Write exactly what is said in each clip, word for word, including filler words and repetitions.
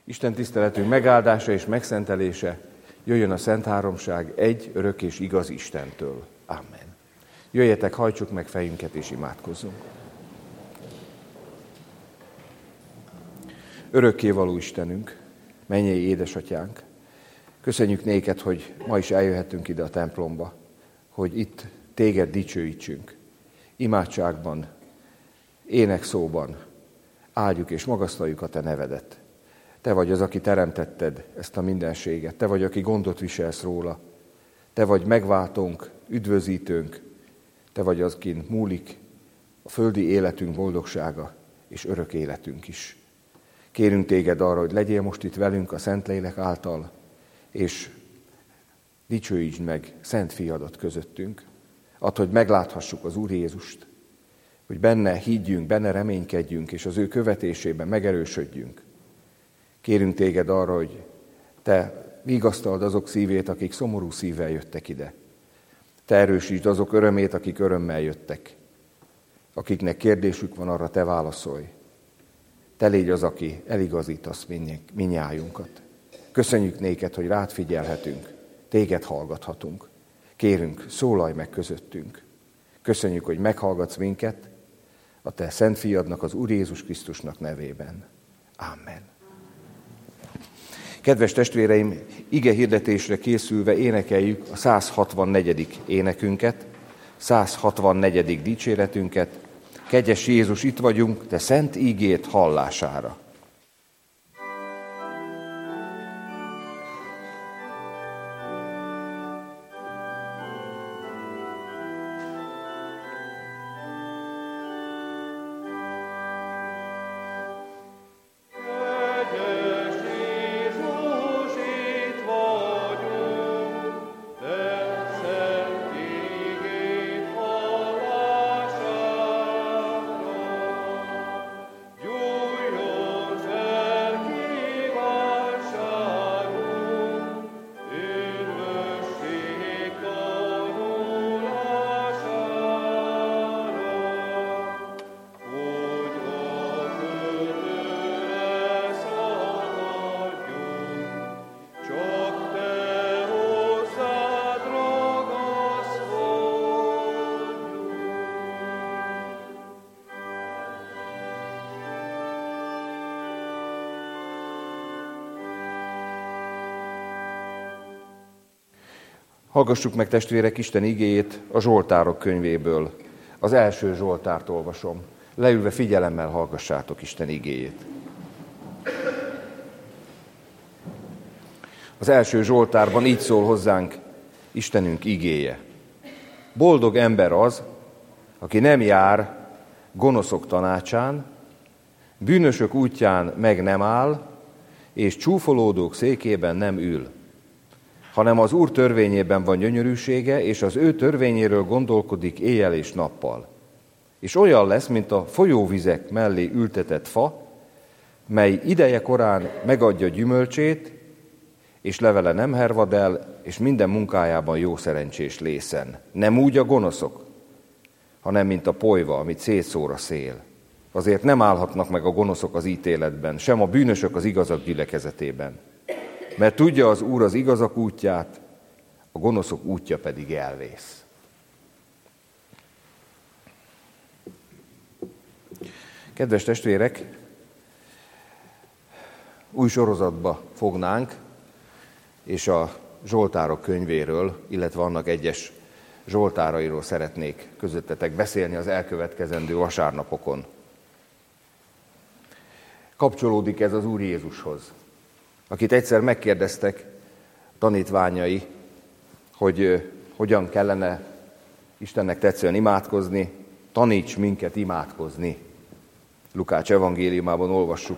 Isten tiszteletünk megáldása és megszentelése jöjjön a Szent Háromság egy örök és igaz Istentől. Amen. Jöjjetek, hajtsuk meg fejünket és imádkozzunk. Örökkévaló Istenünk, mennyei édesatyánk, köszönjük néked, hogy ma is eljöhetünk ide a templomba, hogy itt téged dicsőítsünk. Imádságban, énekszóban áldjuk és magasztaljuk a te nevedet. Te vagy az, aki teremtetted ezt a mindenséget. Te vagy, aki gondot viselsz róla. Te vagy megváltónk, üdvözítőnk. Te vagy az, akin múlik a földi életünk boldogsága és örök életünk is. Kérünk téged arra, hogy legyél most itt velünk a Szentlélek által, és dicsőítsd meg Szent Fiadat közöttünk. Add, hogy megláthassuk az Úr Jézust, hogy benne higgyünk, benne reménykedjünk, és az ő követésében megerősödjünk. Kérünk téged arra, hogy te vigasztald azok szívét, akik szomorú szívvel jöttek ide. Te erősítsd azok örömét, akik örömmel jöttek. Akiknek kérdésük van, arra te válaszolj. Te légy az, aki eligazítasz mindnyájunkat. Köszönjük néked, hogy rád figyelhetünk, téged hallgathatunk. Kérünk, szólalj meg közöttünk. Köszönjük, hogy meghallgatsz minket, a te Szent Fiadnak, az Úr Jézus Krisztusnak nevében. Amen. Kedves testvéreim, ige hirdetésre készülve énekeljük a száz hatvannegyedik énekünket, száz hatvannegyedik dicséretünket. Kegyes Jézus, itt vagyunk, te szent ígét hallására. Hallgassuk meg, testvérek, Isten igéjét a Zsoltárok könyvéből. Az első Zsoltárt olvasom. Leülve figyelemmel hallgassátok Isten igéjét. Az első Zsoltárban így szól hozzánk Istenünk igéje. Boldog ember az, aki nem jár gonoszok tanácsán, bűnösök útján meg nem áll, és csúfolódók székében nem ül, hanem az Úr törvényében van gyönyörűsége, és az ő törvényéről gondolkodik éjjel és nappal. És olyan lesz, mint a folyóvizek mellé ültetett fa, mely ideje korán megadja gyümölcsét, és levele nem hervad el, és minden munkájában jó szerencsés lészen. Nem úgy a gonoszok, hanem mint a polyva, amit szétszór a szél. Azért nem állhatnak meg a gonoszok az ítéletben, sem a bűnösök az igazak gyülekezetében. Mert tudja az Úr az igazak útját, a gonoszok útja pedig elvész. Kedves testvérek, új sorozatba fognánk, és a Zsoltárok könyvéről, illetve annak egyes zsoltárairól szeretnék közöttetek beszélni az elkövetkezendő vasárnapokon. Kapcsolódik ez az Úr Jézushoz, akit egyszer megkérdeztek tanítványai, hogy hogyan kellene Istennek tetszően imádkozni, taníts minket imádkozni. Lukács evangéliumában olvassuk.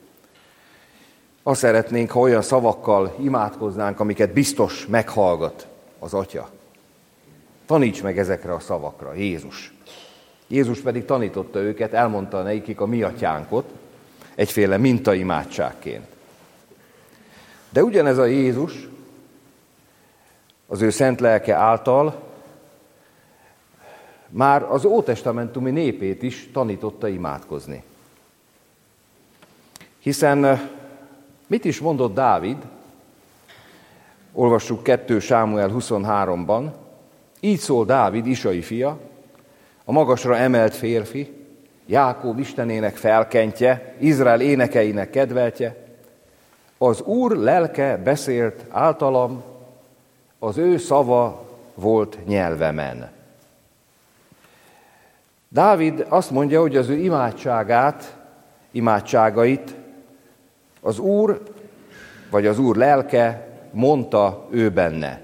Azt szeretnénk, ha olyan szavakkal imádkoznánk, amiket biztos meghallgat az Atya. Taníts meg ezekre a szavakra, Jézus. Jézus pedig tanította őket, elmondta nekik a mi atyánkot, egyféle mintaimádságként. De ugyanez a Jézus az ő szent lelke által már az ótestamentumi népét is tanította imádkozni. Hiszen Mit is mondott Dávid? Olvassuk kettő Sámuel huszonháromban. Így szól Dávid, Isai fia, a magasra emelt férfi, Jákob istenének felkentje, Izrael énekeinek kedveltje. Az Úr lelke beszélt általam, az ő szava volt nyelvemen. Dávid azt mondja, hogy az ő imádságát, imádságait az Úr, vagy az Úr lelke mondta ő benne.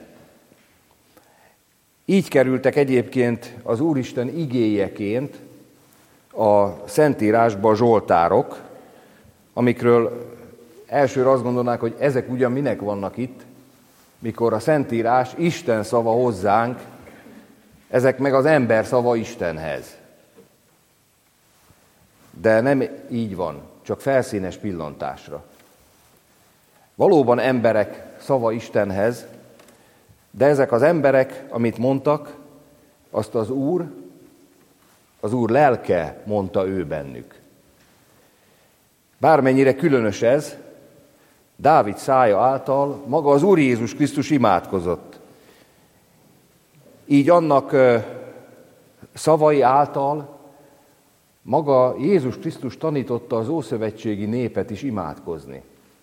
Így kerültek egyébként az Úristen igéjeként a Szentírásba a zsoltárok, amikről elsőre azt gondolnák, hogy ezek ugyan minek vannak itt, mikor a Szentírás Isten szava hozzánk, ezek meg az ember szava Istenhez. De nem így van, csak felszínes pillantásra. Valóban emberek szava Istenhez, de ezek az emberek, amit mondtak, azt az Úr, az Úr lelke mondta ő bennük. Bármennyire különös ez, Dávid szája által maga az Úr Jézus Krisztus imádkozott. Így annak szavai által maga Jézus Krisztus tanította az ószövetségi népet is imádkozni.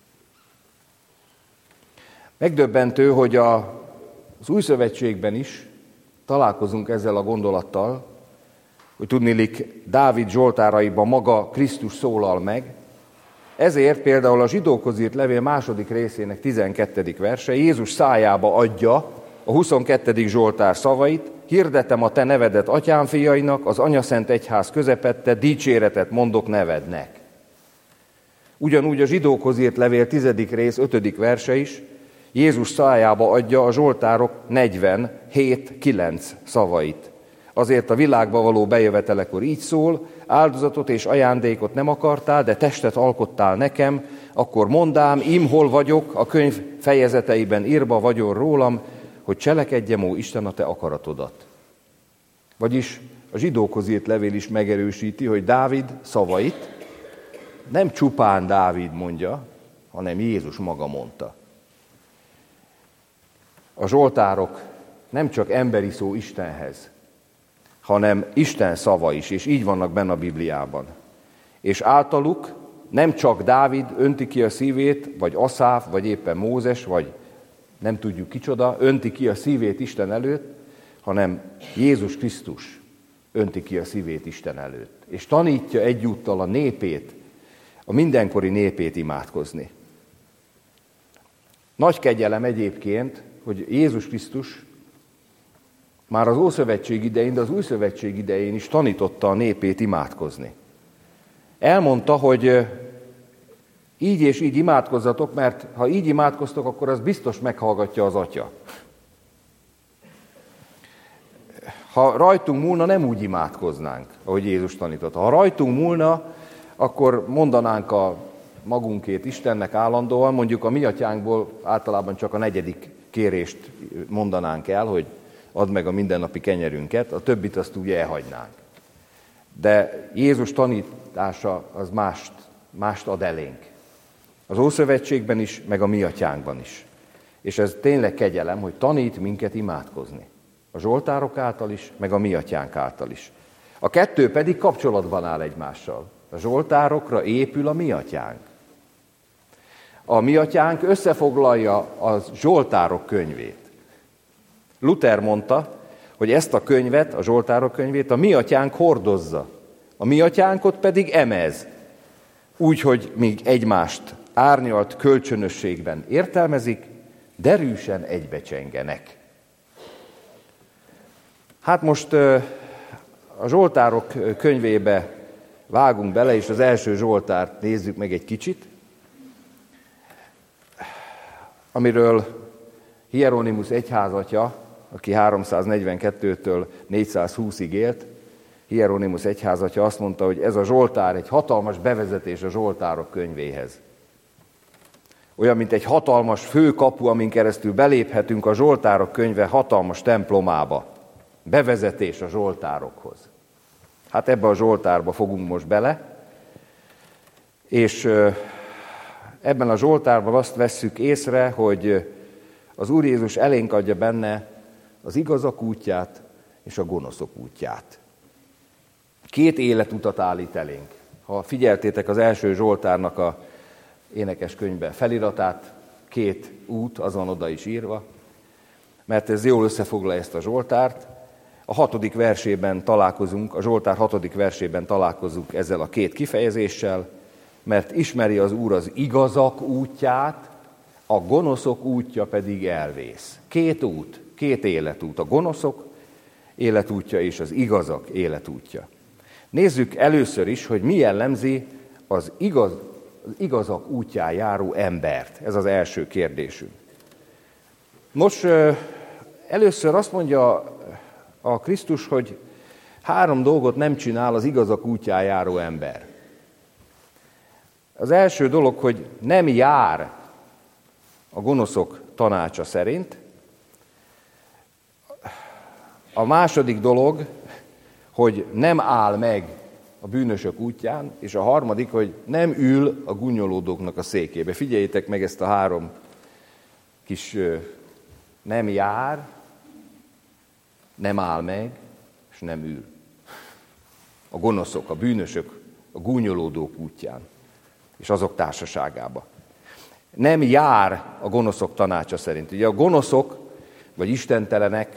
Megdöbbentő, hogy a, az új szövetségben is találkozunk ezzel a gondolattal, hogy tudniillik Dávid zsoltáraiban maga Krisztus szólal meg. Ezért például a Zsidókhoz írt levél második részének tizenkettedik verse Jézus szájába adja a huszonkettedik zsoltár szavait: hirdetem a te nevedet atyám fiainak, az anyaszent egyház közepette, dicséretet mondok nevednek. Ugyanúgy a Zsidókhoz írt levél tizedik rész ötödik verse is Jézus szájába adja a zsoltárok negyvenhét kilenc szavait. Azért a világba való bejövetelekor így szól: áldozatot és ajándékot nem akartál, de testet alkottál nekem, akkor mondám, ím hol vagyok, a könyv fejezeteiben írva vagyon rólam, hogy cselekedjem, ó Isten, a te akaratodat. Vagyis a Zsidókhoz írt levél is megerősíti, hogy Dávid szavait nem csupán Dávid mondja, hanem Jézus maga mondta. A zsoltárok nem csak emberi szó Istenhez, hanem Isten szava is, és így vannak benne a Bibliában. És általuk nem csak Dávid önti ki a szívét, vagy Aszáf, vagy éppen Mózes, vagy nem tudjuk kicsoda, önti ki a szívét Isten előtt, hanem Jézus Krisztus önti ki a szívét Isten előtt. És tanítja egyúttal a népét, a mindenkori népét imádkozni. Nagy kegyelem egyébként, hogy Jézus Krisztus már az Ószövetség idején, de az Újszövetség idején is tanította a népét imádkozni. Elmondta, hogy így és így imádkozzatok, mert ha így imádkoztok, akkor az biztos meghallgatja az Atya. Ha rajtunk múlna, nem úgy imádkoznánk, ahogy Jézus tanította. Ha rajtunk múlna, akkor mondanánk a magunkét Istennek állandóan, mondjuk a mi atyánkból általában csak a negyedik kérést mondanánk el, hogy add meg a mindennapi kenyerünket, a többit azt úgy elhagynánk. De Jézus tanítása az mást, mást ad elénk. Az Ószövetségben is, meg a mi atyánkban is. És ez tényleg kegyelem, hogy tanít minket imádkozni. A zsoltárok által is, meg a mi atyánk által is. A kettő pedig kapcsolatban áll egymással. A zsoltárokra épül a mi atyánk. A mi atyánk összefoglalja a zsoltárok könyvét. Luther mondta, hogy ezt a könyvet, a zsoltárok könyvét a mi atyánk hordozza, a mi atyánkot pedig emez, úgy, hogy míg egymást árnyalt kölcsönösségben értelmezik, derűsen egybecsengenek. Hát most a zsoltárok könyvébe vágunk bele, és az első zsoltárt nézzük meg egy kicsit, amiről Hieronymus egyházatja, aki háromszáznegyvenkettőtől négyszázhúszig élt, Hieronymus egyházatja azt mondta, hogy ez a zsoltár egy hatalmas bevezetés a zsoltárok könyvéhez. Olyan, mint egy hatalmas főkapu, amin keresztül beléphetünk a zsoltárok könyve hatalmas templomába. Bevezetés a zsoltárokhoz. Hát ebbe a zsoltárba fogunk most bele, és ebben a Zsoltárban azt vesszük észre, hogy az Úr Jézus elénk adja benne az igazak útját és a gonoszok útját. Két életutat állít elénk. Ha figyeltétek az első Zsoltárnak a énekeskönyvbe feliratát, két út, az van oda is írva, mert ez jól összefoglalja ezt a Zsoltárt. A hatodik versében találkozunk, a Zsoltár hatodik versében találkozunk ezzel a két kifejezéssel, mert ismeri az Úr az igazak útját, a gonoszok útja pedig elvész. Két út, két életút, a gonoszok életútja és az igazak életútja. Nézzük először is, hogy mi jellemzi az, igaz, az igazak útján járó embert. Ez az első kérdésünk. Most először azt mondja a Krisztus, hogy három dolgot nem csinál az igazak útján járó ember. Az első dolog, hogy nem jár a gonoszok tanácsa szerint. A második dolog, hogy nem áll meg a bűnösök útján, és a harmadik, hogy nem ül a gúnyolódóknak a székébe. Figyeljétek meg ezt a három kis nem jár, nem áll meg, és nem ül. A gonoszok, a bűnösök, a gúnyolódók útján, és azok társaságába. Nem jár a gonoszok tanácsa szerint. Ugye a gonoszok, vagy istentelenek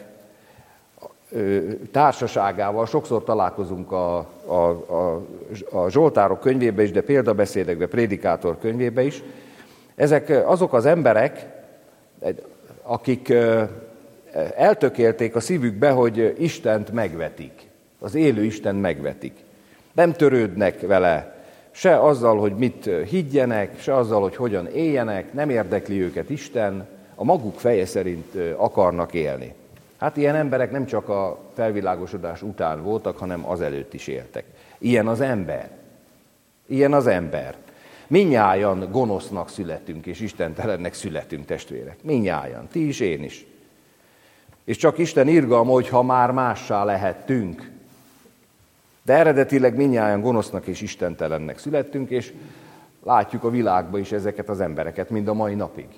társaságával sokszor találkozunk a, a, a, a Zsoltárok könyvébe is, de példabeszédekbe, prédikátor könyvébe is. Ezek azok az emberek, akik eltökélték a szívükbe, hogy Istent megvetik, az élő Istent megvetik. Nem törődnek vele se azzal, hogy mit higgyenek, se azzal, hogy hogyan éljenek, nem érdekli őket Isten, a maguk feje szerint akarnak élni. Hát ilyen emberek nem csak a felvilágosodás után voltak, hanem azelőtt is éltek. Ilyen az ember. Ilyen az ember. Mindnyájan gonosznak születünk, és istentelennek születünk, testvérek. Mindnyájan. Ti is, én is. És csak Isten irgalma, hogyha már mássá lehettünk. De eredetileg mindnyájan gonosznak és istentelennek születtünk, és látjuk a világban is ezeket az embereket, mind a mai napig.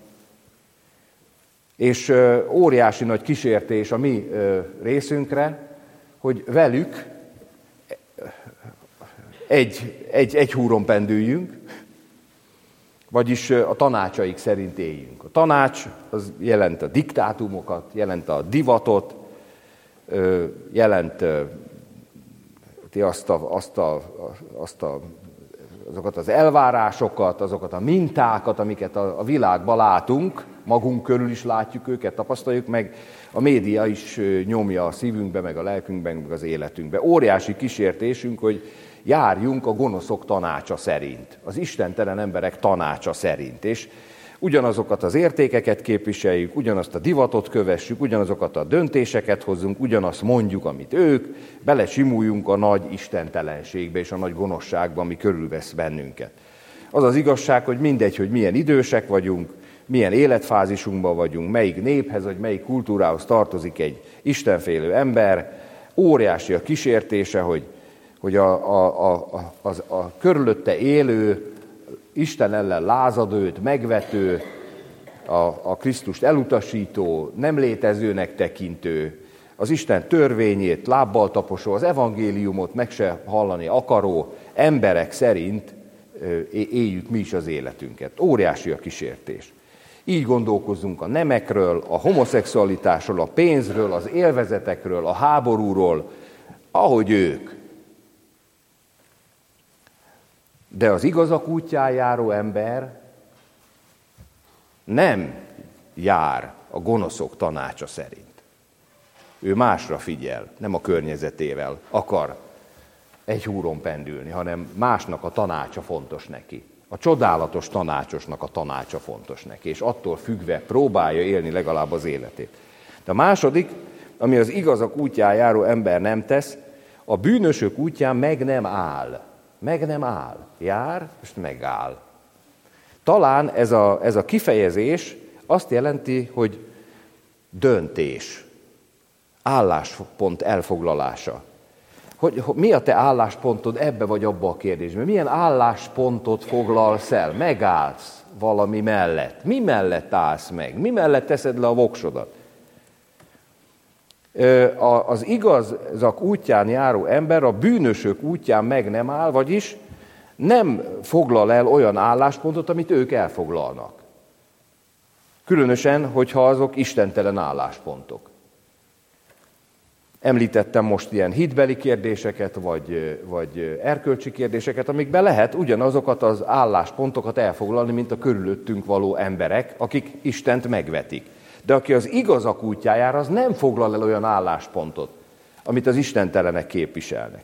És óriási nagy kísértés a mi részünkre, hogy velük egy, egy, egy húron pendüljünk, vagyis a tanácsaik szerint éljünk. A tanács az jelent a diktátumokat, jelent a divatot, jelent azt a, azt a, azt a, azokat az elvárásokat, azokat a mintákat, amiket a, a világban látunk, magunk körül is látjuk őket, tapasztaljuk meg, a média is nyomja a szívünkbe, meg a lelkünkben, meg az életünkbe. Óriási kísértésünk, hogy járjunk a gonoszok tanácsa szerint, az istentelen emberek tanácsa szerint, és ugyanazokat az értékeket képviseljük, ugyanazt a divatot kövessük, ugyanazokat a döntéseket hozzunk, ugyanazt mondjuk, amit ők, belesimuljunk a nagy istentelenségbe és a nagy gonoszságba, ami körülvesz bennünket. Az az igazság, hogy mindegy, hogy milyen idősek vagyunk, milyen életfázisunkban vagyunk, melyik néphez vagy melyik kultúrához tartozik egy istenfélő ember, óriási a kísértése, hogy, hogy a, a, a, a, a, a körülötte élő, Isten ellen lázadőt, megvető, a, a Krisztust elutasító, nem létezőnek tekintő, az Isten törvényét lábbal taposó, az evangéliumot meg se hallani akaró emberek szerint éljük mi is az életünket. Óriási a kísértés. Így gondolkozzunk a nemekről, a homoszexualitásról, a pénzről, az élvezetekről, a háborúról, ahogy ők. De az igazak útján járó ember nem jár a gonoszok tanácsa szerint. Ő másra figyel, nem a környezetével akar egy húron pendülni, hanem másnak a tanácsa fontos neki. A csodálatos tanácsosnak a tanácsa fontos neki, és attól függve próbálja élni legalább az életét. De a második, ami az igazak útján járó ember nem tesz, a bűnösök útján meg nem áll. Meg nem áll. Jár, és megáll. Talán ez a, ez a kifejezés azt jelenti, hogy döntés, álláspont elfoglalása. hogy, hogy mi a te álláspontod ebbe vagy abba a kérdésben? Milyen álláspontot foglalsz el? Megállsz valami mellett? Mi mellett állsz meg? Mi mellett teszed le a voksodat? Az igazak útján járó ember a bűnösök útján meg nem áll, vagyis nem foglal el olyan álláspontot, amit ők elfoglalnak. Különösen, hogyha azok istentelen álláspontok. Említettem most ilyen hitbeli kérdéseket, vagy, vagy erkölcsi kérdéseket, amikben lehet ugyanazokat az álláspontokat elfoglalni, mint a körülöttünk való emberek, akik Istent megvetik. De aki az igazak útjájára, az nem foglal el olyan álláspontot, amit az istentelenek képviselnek.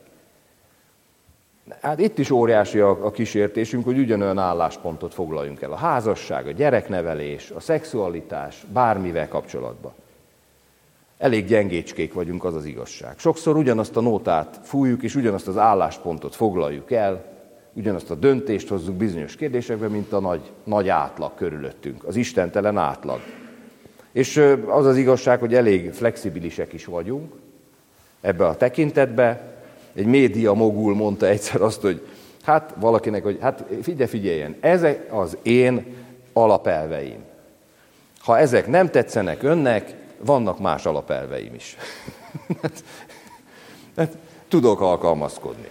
Hát itt is óriási a, a kísértésünk, hogy ugyanolyan álláspontot foglaljunk el. A házasság, a gyereknevelés, a szexualitás, bármivel kapcsolatban. Elég gyengécskék vagyunk, az az igazság. Sokszor ugyanazt a nótát fújjuk, és ugyanazt az álláspontot foglaljuk el, ugyanazt a döntést hozzuk bizonyos kérdésekben, mint a nagy, nagy átlag körülöttünk, az istentelen átlag. És az az igazság, hogy elég flexibilisek is vagyunk ebbe a tekintetbe. Egy média mogul mondta egyszer azt, hogy hát valakinek, hogy hát figyelj, figyeljen, ezek az én alapelveim. Ha ezek nem tetszenek önnek, vannak más alapelveim is. hát, hát, tudok alkalmazkodni.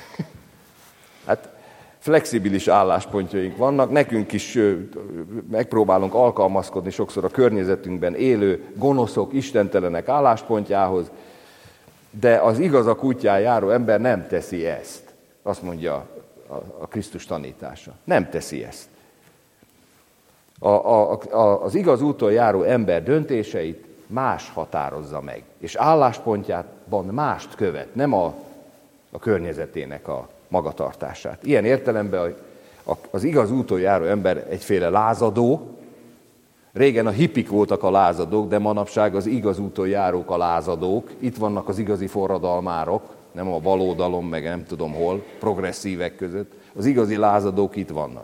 hát flexibilis álláspontjaink vannak, nekünk is megpróbálunk alkalmazkodni sokszor a környezetünkben élő gonoszok, istentelenek álláspontjához, de az igazak útján járó ember nem teszi ezt. Azt mondja a, a Krisztus tanítása. Nem teszi ezt. A, a, a, az igaz úton járó ember döntéseit más határozza meg, és álláspontjában mást követ, nem a, a környezetének a magatartását. Ilyen értelemben a, a, az igaz úton járó ember egyféle lázadó. Régen a hippik voltak a lázadók, de manapság az igaz úton járók a lázadók. Itt vannak az igazi forradalmárok, nem a baloldalon, meg nem tudom hol, progresszívek között. Az igazi lázadók itt vannak.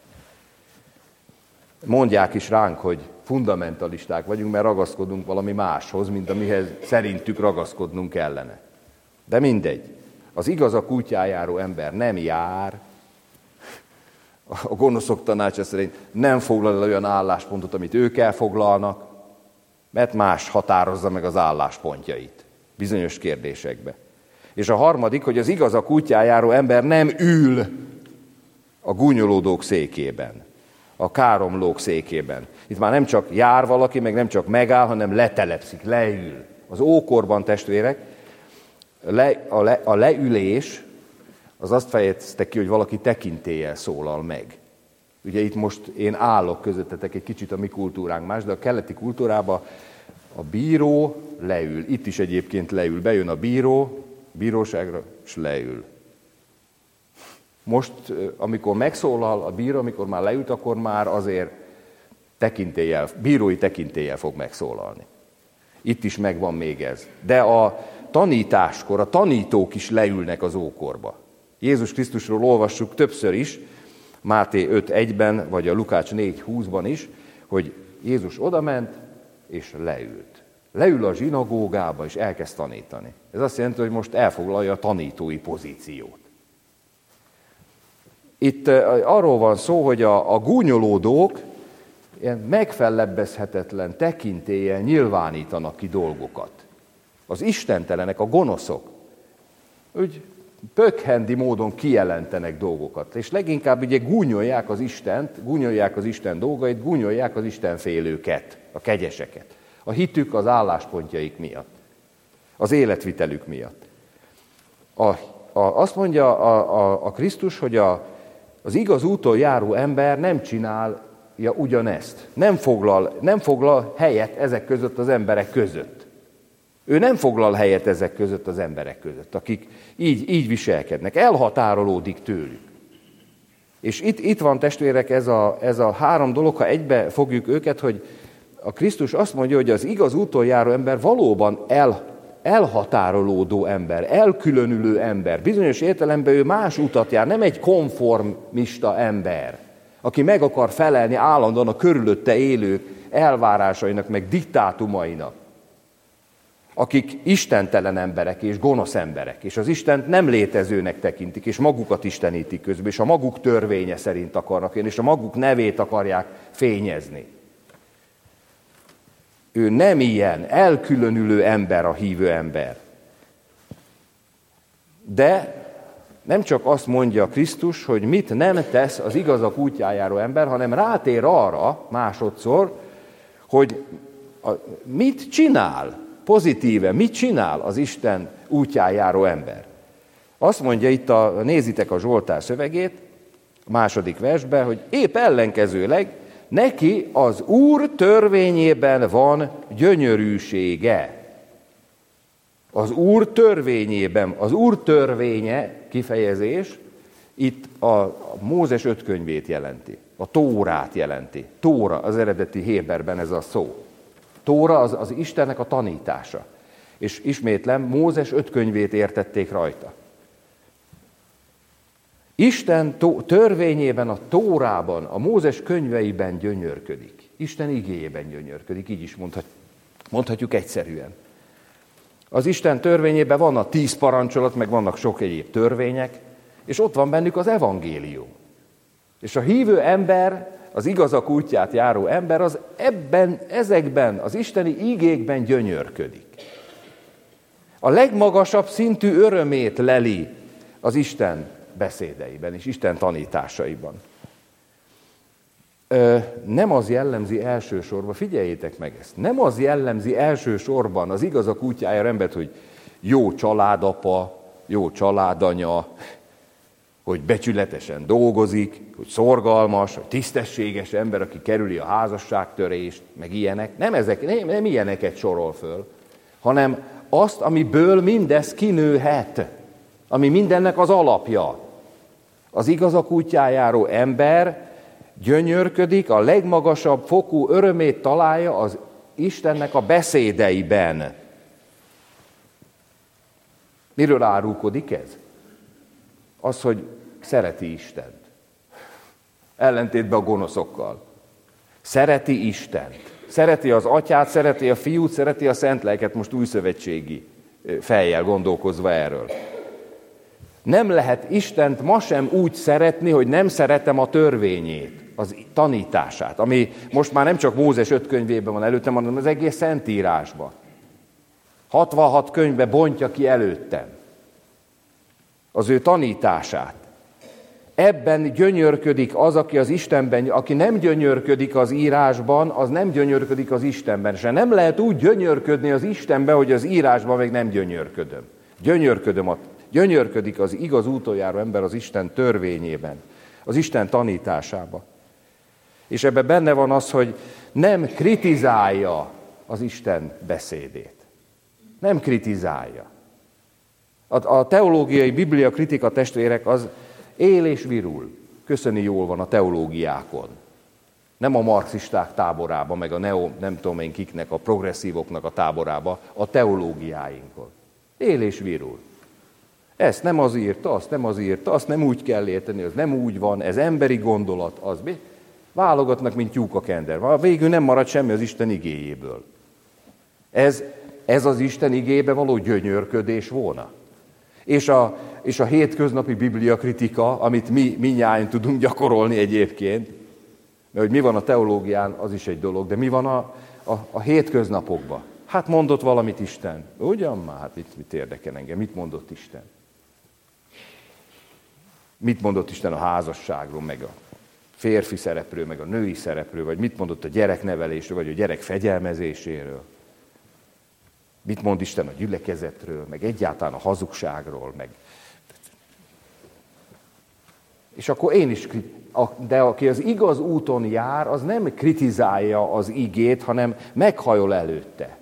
Mondják is ránk, hogy fundamentalisták vagyunk, mert ragaszkodunk valami máshoz, mint amihez szerintük ragaszkodnunk kellene. De mindegy. Az igazak útján járó ember nem jár, a gonoszok tanácsa szerint nem foglal el olyan álláspontot, amit ők elfoglalnak, mert más határozza meg az álláspontjait bizonyos kérdésekbe. És a harmadik, hogy az igazak útján járó ember nem ül a gúnyolódók székében, a káromlók székében. Itt már nem csak jár valaki, meg nem csak megáll, hanem letelepszik, leül. Az ókorban, testvérek, le, a, le, a leülés az azt fejezte ki, hogy valaki tekintéllyel szólal meg. Ugye itt most én állok közöttetek, egy kicsit a mi kultúránk más, de a keleti kultúrában a bíró leül. Itt is egyébként leül. Bejön a bíró, bíróságra, és leül. Most, amikor megszólal a bíró, amikor már leült, akkor már azért tekintéllyel, bírói tekintéllyel fog megszólalni. Itt is megvan még ez. De a tanításkor, a tanítók is leülnek az ókorba. Jézus Krisztusról olvassuk többször is, Máté öt egyben, vagy a Lukács négy húszban is, hogy Jézus odament és leült. Leül a zsinagógába és elkezd tanítani. Ez azt jelenti, hogy most elfoglalja a tanítói pozíciót. Itt arról van szó, hogy a, a gúnyolódók ilyen megfellebbezhetetlen tekintéllyel nyilvánítanak ki dolgokat. Az istentelenek, a gonoszok, úgy pökhendi módon kijelentenek dolgokat, és leginkább ugye gúnyolják az Istent, gúnyolják az Isten dolgait, gúnyolják az Istenfélőket, a kegyeseket. A hitük, az álláspontjaik miatt, az életvitelük miatt. A, a, azt mondja a, a, a Krisztus, hogy a, az igaz úton járó ember nem csinálja ugyanezt. Nem foglal, nem foglal helyet ezek között az emberek között. Ő nem foglal helyet ezek között az emberek között, akik így, így viselkednek. Elhatárolódik tőlük. És itt, itt van, testvérek, ez a, ez a három dolog, ha egybe fogjuk őket, hogy a Krisztus azt mondja, hogy az igaz úton járó ember valóban el, elhatárolódó ember, elkülönülő ember. Bizonyos értelemben ő más utat jár, nem egy konformista ember, aki meg akar felelni állandóan a körülötte élők elvárásainak, meg diktátumainak. akik istentelen emberek és gonosz emberek, és az Istent nem létezőnek tekintik, és magukat istenítik közben, és a maguk törvénye szerint akarnak élni, és a maguk nevét akarják fényezni. Ő nem ilyen elkülönülő ember, a hívő ember. De nem csak azt mondja Krisztus, hogy mit nem tesz az igazak útjájáró ember, hanem rátér arra másodszor, hogy a, mit csinál pozitíve, mit csinál az Isten útjájáró ember. Azt mondja itt, a, nézitek a Zsoltár szövegét, a második versben, hogy épp ellenkezőleg neki az Úr törvényében van gyönyörűsége. Az Úr törvényében, az Úr törvénye kifejezés itt a, a Mózes öt könyvét jelenti, a Tórát jelenti. Tóra az eredeti héberben ez a szó. Tóra az, az Istennek a tanítása. És ismétlem, Mózes öt könyvét értették rajta. Isten törvényében, a Tórában, a Mózes könyveiben gyönyörködik. Isten igéjében gyönyörködik, így is mondhat, mondhatjuk egyszerűen. Az Isten törvényében van a tíz parancsolat, meg vannak sok egyéb törvények, és ott van bennük az evangélium. És a hívő ember, az igazak útját járó ember, az ebben, ezekben, az isteni igékben gyönyörködik. A legmagasabb szintű örömét leli az Isten beszédeiben és Isten tanításaiban. Ö, nem az jellemzi elsősorban, figyeljétek meg ezt, nem az jellemzi elsősorban az igazak útjájára embert, hogy jó családapa, jó családanya, hogy becsületesen dolgozik, hogy szorgalmas, hogy tisztességes ember, aki kerüli a házasságtörést, meg ilyenek. Nem, ezek, nem, nem ilyeneket sorol föl, hanem azt, amiből mindez kinőhet, ami mindennek az alapja. Az igazak útján járó ember gyönyörködik, a legmagasabb fokú örömét találja az Istennek a beszédeiben. Miről árulkodik ez? Az, hogy szereti Istent. Ellentétben a gonoszokkal. Szereti Istent. Szereti az Atyát, szereti a Fiút, szereti a Szent Lelket, most újszövetségi fejjel gondolkozva erről. Nem lehet Istent ma sem úgy szeretni, hogy nem szeretem a törvényét, az tanítását, ami most már nem csak Mózes öt könyvében van előttem, hanem az egész Szentírásban. hatvanhat könyvbe bontja ki előttem az ő tanítását. Ebben gyönyörködik az, aki az Istenben, aki nem gyönyörködik az írásban, az nem gyönyörködik az Istenben. És nem lehet úgy gyönyörködni az Istenben, hogy az írásban meg nem gyönyörködöm. Gyönyörködöm a Gyönyörködik az igaz úton járó ember az Isten törvényében, az Isten tanításában. És ebben benne van az, hogy nem kritizálja az Isten beszédét. Nem kritizálja. A, a teológiai Biblia kritika testvérek az él és virul. Köszöni jól van a teológiákon. Nem a marxisták táborába, meg a neo, nem tudom én kiknek, a progresszívoknak a táborába, a teológiáinkon. Él és virul. Ezt nem az írta, azt nem az írta, azt nem úgy kell érteni, az nem úgy van, ez emberi gondolat, az válogatnak, mint tyúk a kender. Végül nem marad semmi az Isten igéjéből. Ez, ez az Isten igébe való gyönyörködés volna. És a, és a hétköznapi Biblia kritika, amit mi mindnyájan tudunk gyakorolni egyébként, mert hogy mi van a teológián, az is egy dolog, de mi van a, a, a hétköznapokban? Hát mondott valamit Isten. Ugyan már, hát mit, mit érdekel engem, mit mondott Isten? Mit mondott Isten a házasságról, meg a férfi szerepről, meg a női szerepről, vagy mit mondott a gyereknevelésről, vagy a gyerek fegyelmezéséről? Mit mond Isten a gyülekezetről, meg egyáltalán a hazugságról, meg... És akkor én is, de aki az igaz úton jár, az nem kritizálja az igét, hanem meghajol előtte.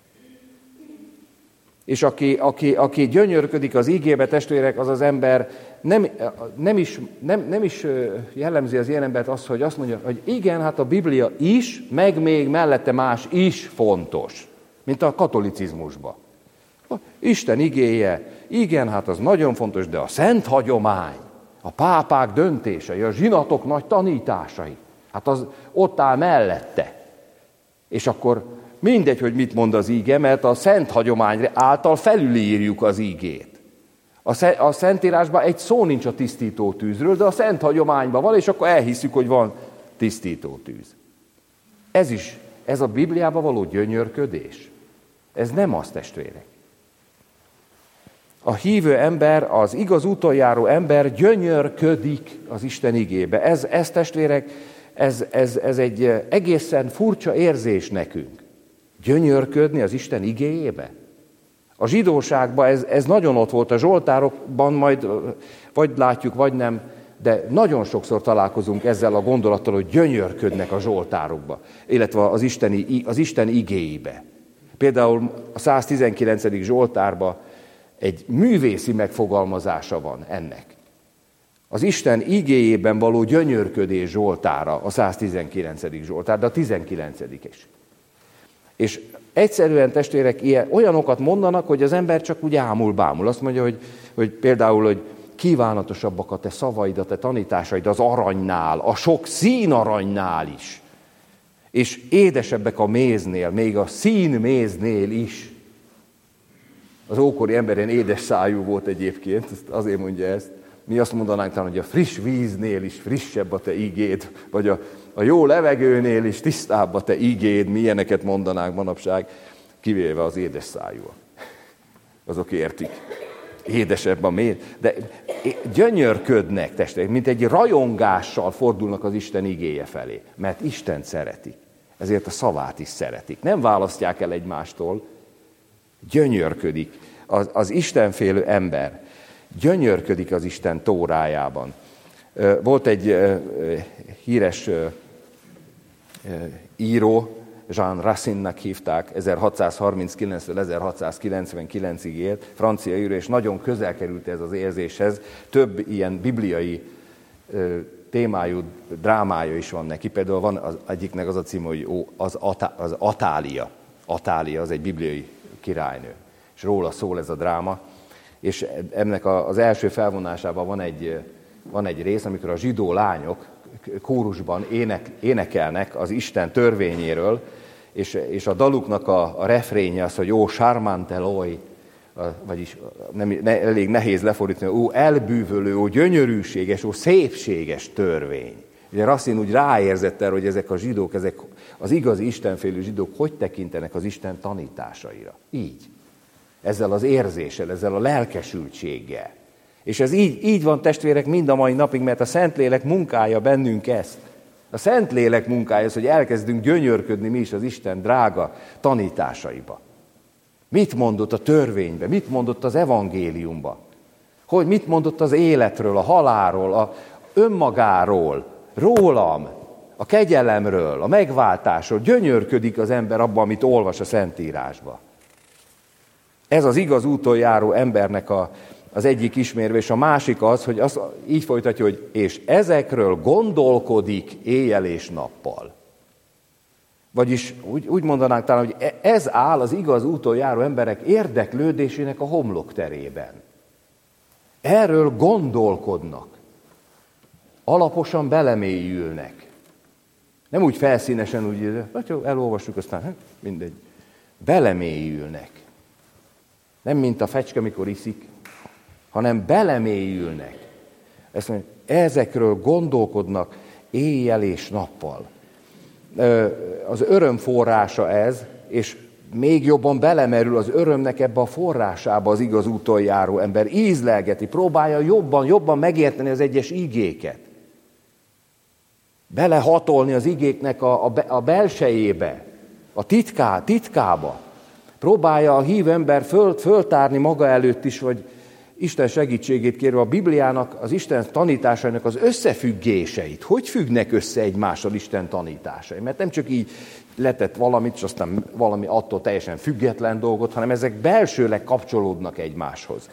És aki, aki, aki gyönyörködik az igébe, testvérek, az az ember nem, nem, is, nem, nem is jellemzi az ilyen embert az, hogy azt mondja, hogy igen, hát a Biblia is, meg még mellette más is fontos, mint a katolicizmusban. Isten igéje, igen, hát az nagyon fontos, de a szent hagyomány, a pápák döntései, a zsinatok nagy tanításai, hát az ott áll mellette. És akkor Mindegy, hogy mit mond az íge, mert a szent hagyomány által felülírjuk az ígét. A Szentírásban egy szó nincs a tisztító tűzről, de a szent hagyományban van, és akkor elhiszük, hogy van tisztító tűz. Ez is, ez a Bibliában való gyönyörködés. Ez nem az, testvérek. A hívő ember, az igaz úton járó ember gyönyörködik az Isten igébe. Ez, ez testvérek, ez, ez, ez egy egészen furcsa érzés nekünk. Gyönyörködni az Isten igéjébe. A zsidóságban ez, ez nagyon ott volt, a zsoltárokban majd vagy látjuk, vagy nem, de nagyon sokszor találkozunk ezzel a gondolattal, hogy gyönyörködnek a zsoltárokba, illetve az, isteni, az Isten igéibe. Például a száztizenkilencedik zsoltárban egy művészi megfogalmazása van ennek. Az Isten igéjében való gyönyörködés zsoltára a száztizenkilencedik zsoltár, de a tizenkilencedik is. És egyszerűen testvérek ilyen, olyanokat mondanak, hogy az ember csak úgy ámul-bámul. Azt mondja, hogy, hogy például, hogy kívánatosabbak a te szavaid, a te tanításaid az aranynál, a sok színaranynál is. És édesebbek a méznél, még a színméznél is. Az ókori ember ilyen édes szájú volt egyébként, azért mondja ezt. Mi azt mondanánk talán, hogy a friss víznél is frissebb a te igéd, vagy a, a jó levegőnél is tisztább a te igéd, mi ilyeneket mondanánk manapság, kivéve az édes szájú. Azok értik. Édesebb a méz. De gyönyörködnek, testvérek, mint egy rajongással fordulnak az Isten igéje felé, mert Istent szeretik. Ezért a szavát is szeretik. Nem választják el egymástól, gyönyörködik az, az Istenfélő ember. Gyönyörködik az Isten tórájában. Volt egy híres író, Jean Racinenak hívták, ezerhatszázharminckilenctől ezerhatszázkilencvenkilencig élt, francia író, és nagyon közel került ez az érzéshez. Több ilyen bibliai témájú drámája is van neki. Például van az egyiknek az a cím, hogy az, Atá, az Atália. Atália az egy bibliai királynő. És róla szól ez a dráma. És ennek az első felvonásában van egy, van egy rész, amikor a zsidó lányok kórusban ének, énekelnek az Isten törvényéről, és, és a daluknak a, a refrénye az, hogy ó, charmante loi, vagyis nem, ne, elég nehéz lefordítani, ó, elbűvölő, ó, gyönyörűséges, ó, szépséges törvény. Ugye Racine úgy ráérzett erre, hogy ezek a zsidók, ezek az igazi istenfélő zsidók hogy tekintenek az Isten tanításaira. Így. Ezzel az érzéssel, ezzel a lelkesültséggel. És ez így, így van, testvérek, mind a mai napig, mert a Szentlélek munkálja bennünk ezt. A Szentlélek munkálja ez, hogy elkezdünk gyönyörködni mi is az Isten drága tanításaiba. Mit mondott a törvénybe, mit mondott az evangéliumba? Hogy mit mondott az életről, a halálról, a önmagáról, rólam, a kegyelemről, a megváltásról. Gyönyörködik az ember abban, amit olvas a Szentírásba. Ez az igaz úton járó embernek a, az egyik ismérve, és a másik az, hogy az, így folytatja, hogy és ezekről gondolkodik éjjel és nappal. Vagyis úgy, úgy mondanánk talán, hogy ez áll az igaz úton járó emberek érdeklődésének a homlokterében. Erről gondolkodnak. Alaposan belemélyülnek. Nem úgy felszínesen, úgy, hát jó, elolvassuk, aztán hát mindegy. Belemélyülnek. Nem mint a fecske, mikor iszik, hanem belemélyülnek. Ezt mondja, ezekről gondolkodnak éjjel és nappal. Az öröm forrása ez, és még jobban belemerül az örömnek ebbe a forrásába az igaz úton járó ember. Ízlelgeti, próbálja jobban, jobban megérteni az egyes igéket. Belehatolni az igéknek a, a, a belsejébe, a titká, titkába. Próbálja a hív ember föl, föltárni maga előtt is, vagy Isten segítségét kérve a Bibliának, az Isten tanításainak az összefüggéseit. Hogy függnek össze egymással Isten tanításai? Mert nem csak így letett valamit, és aztán valami attól teljesen független dolgot, hanem ezek belsőleg kapcsolódnak egymáshoz.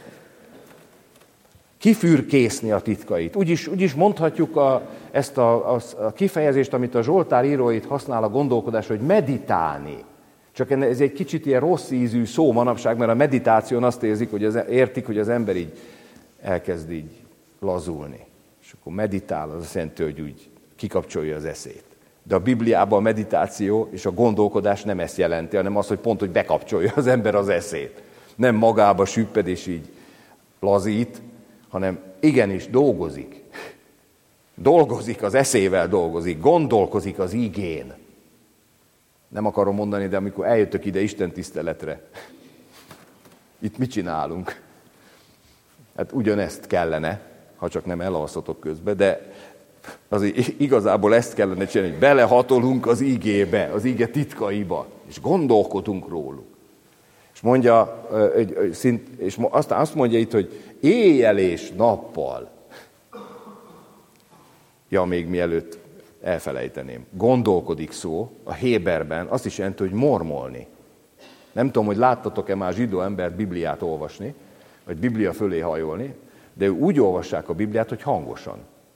Kifürkészni a titkait. Úgyis, úgyis mondhatjuk a, ezt a, a, a kifejezést, amit a Zsoltár íróit használ a gondolkodás, hogy meditálni. Csak ez egy kicsit ilyen rossz ízű szó manapság, mert a meditáción azt érzik, hogy az, értik, hogy az ember így elkezd így lazulni. És akkor meditál, az azt jelenti, hogy úgy kikapcsolja az eszét. De a Bibliában a meditáció és a gondolkodás nem ezt jelenti, hanem az, hogy pont, hogy bekapcsolja az ember az eszét. Nem magába süpped és így lazít, hanem igenis dolgozik. Dolgozik, az eszével dolgozik, gondolkozik az igén. Nem akarom mondani, de amikor eljöttök ide Isten tiszteletre, itt mit csinálunk? Hát ugyanezt kellene, ha csak nem elalszotok közben, de azért igazából ezt kellene csinálni, hogy belehatolunk az igébe, az ige titkaiba, és gondolkodunk róluk. És mondja, és aztán azt mondja itt, hogy éjjel és nappal. Ja, még mielőtt elfelejteném. Gondolkodik szó a héberben, azt is jelenti, hogy mormolni. Nem tudom, hogy láttatok-e már zsidó embert Bibliát olvasni, vagy Biblia fölé hajolni, de úgy olvassák a Bibliát, hogy hangosan.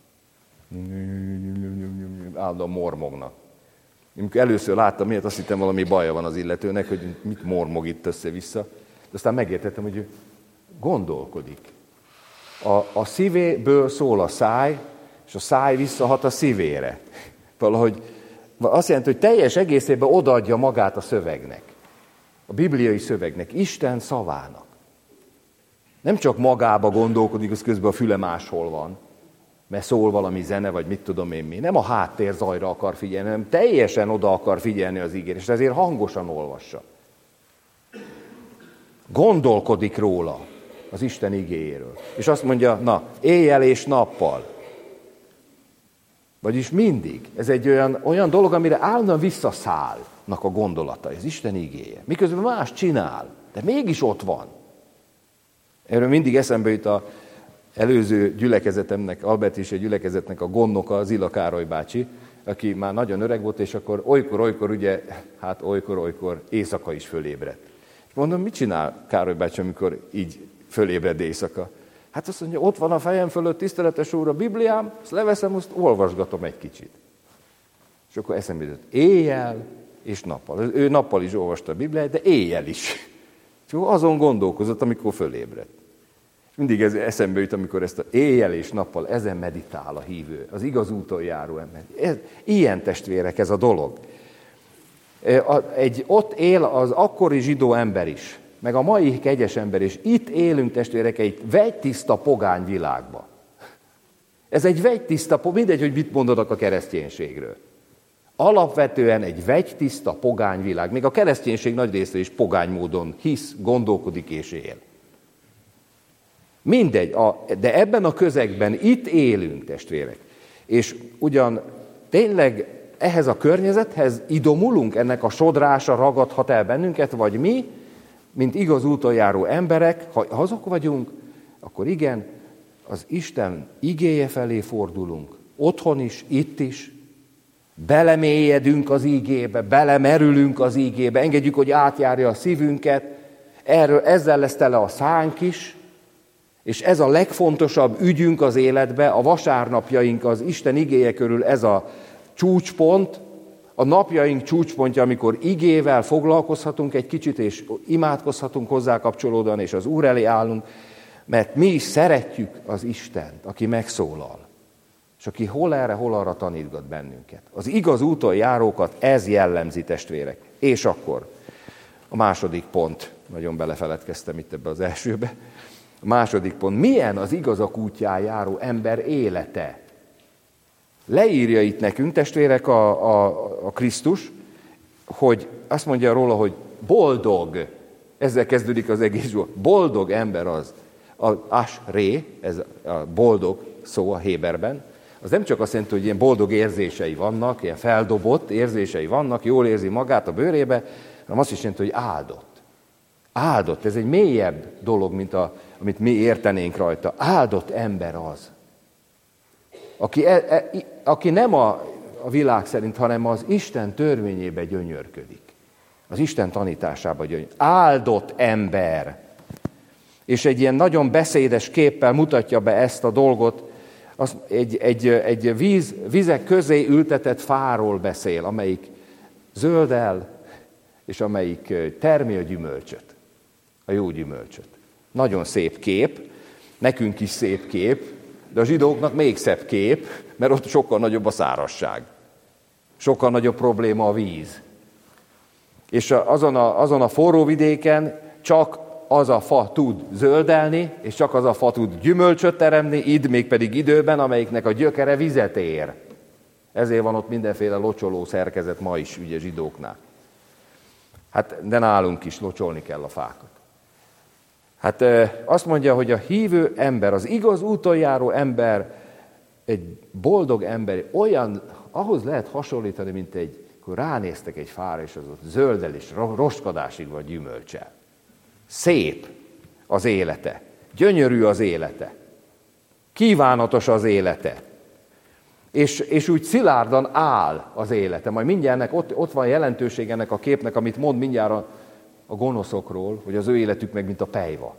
Állandóan mormognak. Amikor először láttam ilyet, azt hittem, valami baja van az illetőnek, hogy mit mormog itt össze-vissza. De aztán megértettem, hogy gondolkodik. A, a szívéből szól a száj, és a száj visszahat a szívére. Valahogy azt jelenti, hogy teljes egészében odaadja magát a szövegnek. A bibliai szövegnek, Isten szavának. Nem csak magába gondolkodik, az közben a füle máshol van, mert szól valami zene, vagy mit tudom én mi. Nem a háttér zajra akar figyelni, hanem teljesen oda akar figyelni az ígére, és ezért hangosan olvassa. Gondolkodik róla, az Isten igéjéről. És azt mondja, na, éjjel és nappal. Vagyis mindig. Ez egy olyan, olyan dolog, amire állandóan visszaszállnak a gondolata, ez Isten igéje. Miközben más csinál, de mégis ott van. Erről mindig eszembe jut az előző gyülekezetemnek, Alberti gyülekezetnek a gondnoka, Zila Károly bácsi, aki már nagyon öreg volt, és akkor olykor-olykor, ugye, hát olykor-olykor éjszaka is fölébredt. És mondom, mit csinál Károly bácsi, amikor így fölébred éjszaka? Hát azt mondja, ott van a fejem fölött, tiszteletes úr, a Bibliám, azt leveszem, azt olvasgatom egy kicsit. És akkor eszembe jutott, éjjel és nappal. Ő nappal is olvasta a Bibliát, de éjjel is. És azon gondolkozott, amikor fölébredt. Mindig ez eszembe jut, amikor ezt a éjjel és nappal ezen meditál a hívő, az igaz úton járó ember. Ez, ilyen testvérek ez a dolog. Egy, ott él az akkori zsidó ember is, meg a mai kegyes ember is. Itt élünk, testvérek, egy vegytiszta pogány világba. Ez egy vegytiszta, mindegy, hogy mit mondanak a kereszténységről. Alapvetően egy vegytiszta pogány világ. Még a kereszténység nagy része is pogány módon hisz, gondolkodik és él. Mindegy, a, de ebben a közegben itt élünk, testvérek. És ugyan tényleg ehhez a környezethez idomulunk, ennek a sodrása ragadhat el bennünket, vagy mi, mint igaz úton járó emberek, ha azok vagyunk, akkor igen, az Isten igéje felé fordulunk. Otthon is, itt is. Belemélyedünk az igébe, belemerülünk az igébe, engedjük, hogy átjárja a szívünket. Erről, ezzel lesz tele a szánk is. És ez a legfontosabb ügyünk az életbe, a vasárnapjaink az Isten igéje körül ez a csúcspont, a napjaink csúcspontja, amikor igével foglalkozhatunk egy kicsit, és imádkozhatunk hozzá kapcsolódóan, és az Úr elé állunk, mert mi is szeretjük az Istent, aki megszólal, és aki hol erre, hol arra tanítgat bennünket. Az igaz úton járókat ez jellemzi, testvérek. És akkor a második pont, nagyon belefeledkeztem itt ebbe az elsőbe, a második pont, milyen az igazak útján járó ember élete? Leírja itt nekünk, testvérek, a, a, a Krisztus, hogy azt mondja róla, hogy boldog, ezzel kezdődik az egész zsó. Boldog ember az, az asré, ez a boldog szó a héberben, az nem csak azt jelenti, hogy ilyen boldog érzései vannak, ilyen feldobott érzései vannak, jól érzi magát a bőrébe, hanem azt is jelenti, hogy áldott. Áldott, ez egy mélyebb dolog, mint a, amit mi értenénk rajta. Áldott ember az, aki, e, e, aki nem a, a világ szerint, hanem az Isten törvényébe gyönyörködik. Az Isten tanításába gyönyörködik. Áldott ember. És egy ilyen nagyon beszédes képpel mutatja be ezt a dolgot, az egy, egy, egy víz, vizek közé ültetett fáról beszél, amelyik zöldel, és amelyik termél gyümölcsöt, a jó gyümölcsöt. Nagyon szép kép, nekünk is szép kép, de a zsidóknak még szebb kép, mert ott sokkal nagyobb a szárazság. sokkal nagyobb probléma a víz. És azon a, azon a forró vidéken csak az a fa tud zöldelni, és csak az a fa tud gyümölcsöt teremni, id mégpedig időben, amelyiknek a gyökere vizet ér. Ezért van ott mindenféle locsoló szerkezet ma is, ugye zsidóknál. Hát, de nálunk is locsolni kell a fákat. Hát azt mondja, hogy a hívő ember, az igaz úton járó ember, egy boldog ember, olyan, ahhoz lehet hasonlítani, mint egy, akkor ránéztek egy fára, és az ott zöldel és roskadásig van gyümölcsel. Szép az élete, gyönyörű az élete, kívánatos az élete, és, és úgy szilárdan áll az élete. Majd mindjárt ennek, ott, ott van jelentőség ennek a képnek, amit mond mindjárt a, a gonoszokról, hogy az ő életük meg, mint a pejva.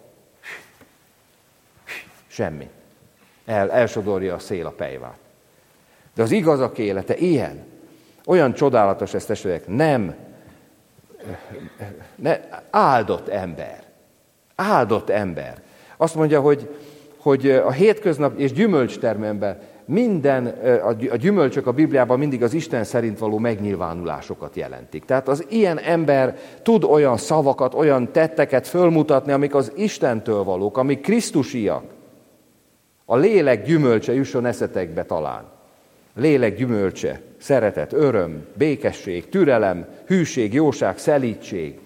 Semmi. El, elsodorja a szél a pejvát. De az igazak élete ilyen. Olyan csodálatos ez, testvérek, nem, ne, áldott ember. Áldott ember. Azt mondja, hogy, hogy a hétköznap és gyümölcstermő ember, minden, a gyümölcsök a Bibliában mindig az Isten szerint való megnyilvánulásokat jelentik. Tehát az ilyen ember tud olyan szavakat, olyan tetteket fölmutatni, amik az Istentől valók, amik krisztusiak. A lélek gyümölcse jusson eszetekbe talán. Lélek gyümölcse, szeretet, öröm, békesség, türelem, hűség, jóság, szelídség.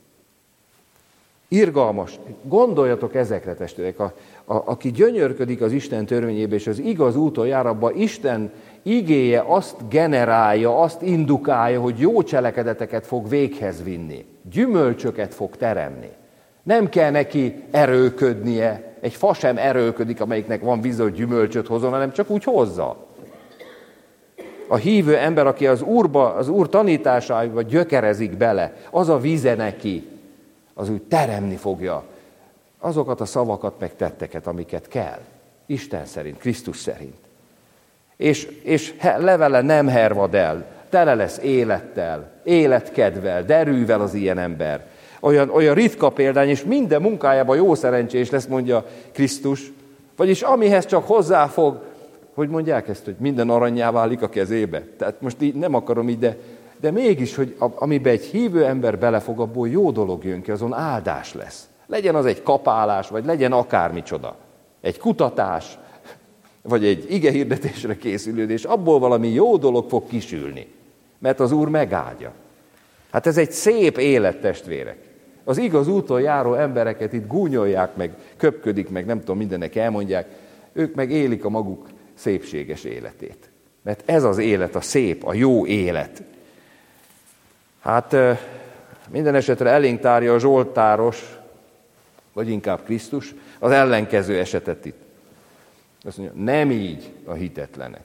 Irgalmas. Gondoljatok ezekre, testvérek, a, a, aki gyönyörködik az Isten törvényébe, és az igaz úton jár, abba Isten igéje azt generálja, azt indukálja, hogy jó cselekedeteket fog véghez vinni. Gyümölcsöket fog teremni. Nem kell neki erőködnie. Egy fa sem erőködik, amelyiknek van víz, hogy gyümölcsöt hozzon, hanem csak úgy hozza. A hívő ember, aki az Úrba, az Úr tanításába gyökerezik bele, az a víze neki, az úgy teremni fogja azokat a szavakat, meg tetteket, amiket kell. Isten szerint, Krisztus szerint. És, és levele nem hervad el, tele lesz élettel, életkedvel, derűvel az ilyen ember. Olyan, olyan ritka példány, és minden munkájában jó szerencsés lesz, mondja Krisztus. Vagyis amihez csak hozzáfog, hogy mondják ezt, hogy minden arannyá válik a kezébe. Tehát most így nem akarom így, de, de mégis, hogy amiben egy hívő ember belefog, abból jó dolog jön ki, azon áldás lesz. Legyen az egy kapálás, vagy legyen akármicsoda. Egy kutatás, vagy egy igehirdetésre készülődés, abból valami jó dolog fog kisülni, mert az Úr megáldja. Hát ez egy szép élet, testvérek. Az igaz úton járó embereket itt gúnyolják meg, köpködik meg, nem tudom, mindennek elmondják, ők meg élik a maguk szépséges életét. Mert ez az élet, a szép, a jó élet. Hát minden esetre elénk tárja a zsoltáros, vagy inkább Krisztus, az ellenkező esetet itt. Azt mondja, nem így a hitetlenek.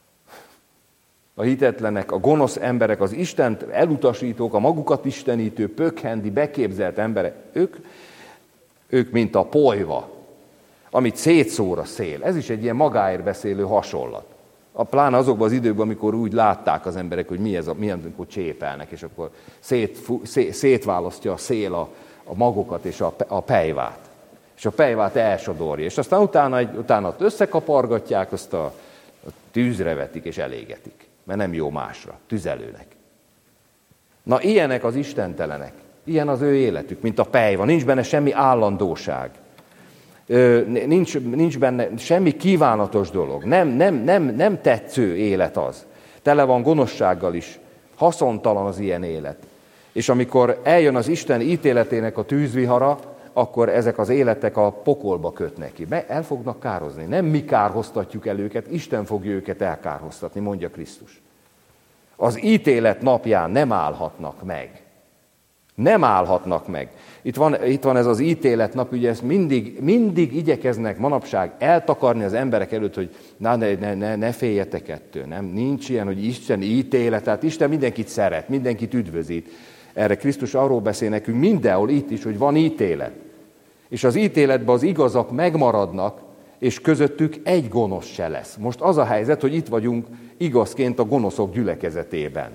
A hitetlenek, a gonosz emberek, az Istent elutasítók, a magukat istenítő, pökhendi, beképzelt emberek, ők, ők mint a polyva, amit szétszór a szél. Ez is egy ilyen magáért beszélő hasonlat. A pláne azokban az időkben, amikor úgy látták az emberek, hogy mi ez, a, milyen, amikor csépelnek, és akkor szét, szét, szétválasztja a szél a, a magokat és a, a pejvát. És a pejvát elsodorja. És aztán utána, egy, utána összekapargatják, azt a, a tűzre vetik és elégetik. Mert nem jó másra, tüzelőnek. Na, ilyenek az istentelenek. Ilyen az ő életük, mint a pejva. Nincs benne semmi állandóság. Nincs, nincs benne semmi kívánatos dolog. Nem, nem, nem, nem tetsző élet az. Tele van gonoszsággal is. Haszontalan az ilyen élet. És amikor eljön az Isten ítéletének a tűzvihara, akkor ezek az életek a pokolba kötnek ki. El fognak kározni. Nem mi kárhoztatjuk el őket, Isten fogja őket elkárhoztatni, mondja Krisztus. Az ítélet napján nem állhatnak meg. Nem állhatnak meg. Itt van, itt van ez az ítélet nap, ugye ezt mindig, mindig igyekeznek manapság eltakarni az emberek előtt, hogy na, ne, ne, ne, ne féljetek ettől. Nem, nincs ilyen, hogy Isten ítélet, tehát Isten mindenkit szeret, mindenkit üdvözít. Erre Krisztus arról beszél nekünk mindenhol itt is, hogy van ítélet. És az ítéletben az igazak megmaradnak, és közöttük egy gonosz se lesz. Most az a helyzet, hogy itt vagyunk igazként a gonoszok gyülekezetében.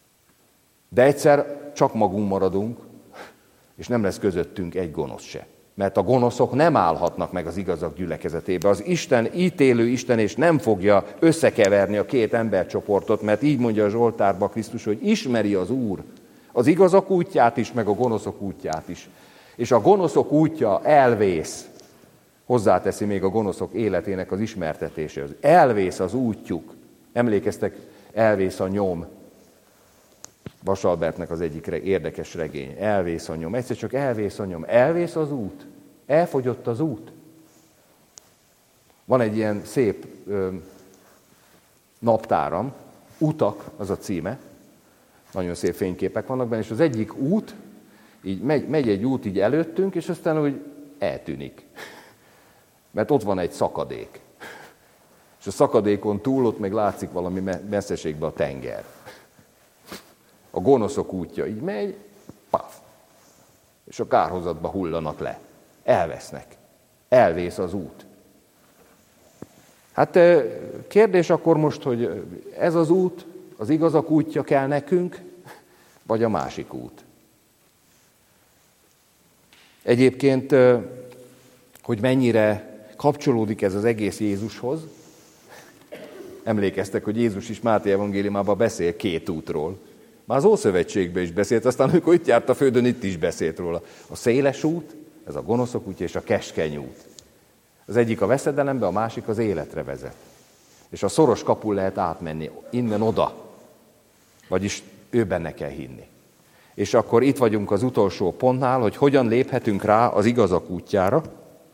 De egyszer csak magunk maradunk, és nem lesz közöttünk egy gonosz se. Mert a gonoszok nem állhatnak meg az igazak gyülekezetébe. Az Isten ítélő Isten, és nem fogja összekeverni a két embercsoportot, mert így mondja a Zsoltárban Krisztus, hogy ismeri az Úr az igazak útját is, meg a gonoszok útját is. És a gonoszok útja elvész, hozzáteszi még a gonoszok életének az ismertetéséhez. Elvész az útjuk. Emlékeztek, elvész a nyom. Vasalbertnek az egyik érdekes regény. Elvész a nyom. Egyszer csak elvész a nyom. Elvész az út. Elfogyott az út. Van egy ilyen szép ö, naptáram, Utak, az a címe. Nagyon szép fényképek vannak benne, és az egyik út, így megy, megy egy út így előttünk, és aztán úgy eltűnik. Mert ott van egy szakadék. És a szakadékon túl ott meg látszik valami messzeségben a tenger. A gonoszok útja így megy, paf, és a kárhozatba hullanak le. Elvesznek. Elvész az út. Hát kérdés akkor most, hogy ez az út, az igazak útja kell nekünk, vagy a másik út? Egyébként, hogy mennyire kapcsolódik ez az egész Jézushoz, emlékeztek, hogy Jézus is Máté evangéliumában beszél két útról. Már az Ószövetségben is beszélt, aztán amikor itt járt a földön, itt is beszélt róla. A széles út, ez a gonoszok útja, és a keskeny út. Az egyik a veszedelembe, a másik az életre vezet. És a szoros kapun lehet átmenni, innen oda. Vagyis ő benne kell hinni. És akkor itt vagyunk az utolsó pontnál, hogy hogyan léphetünk rá az igazak útjára.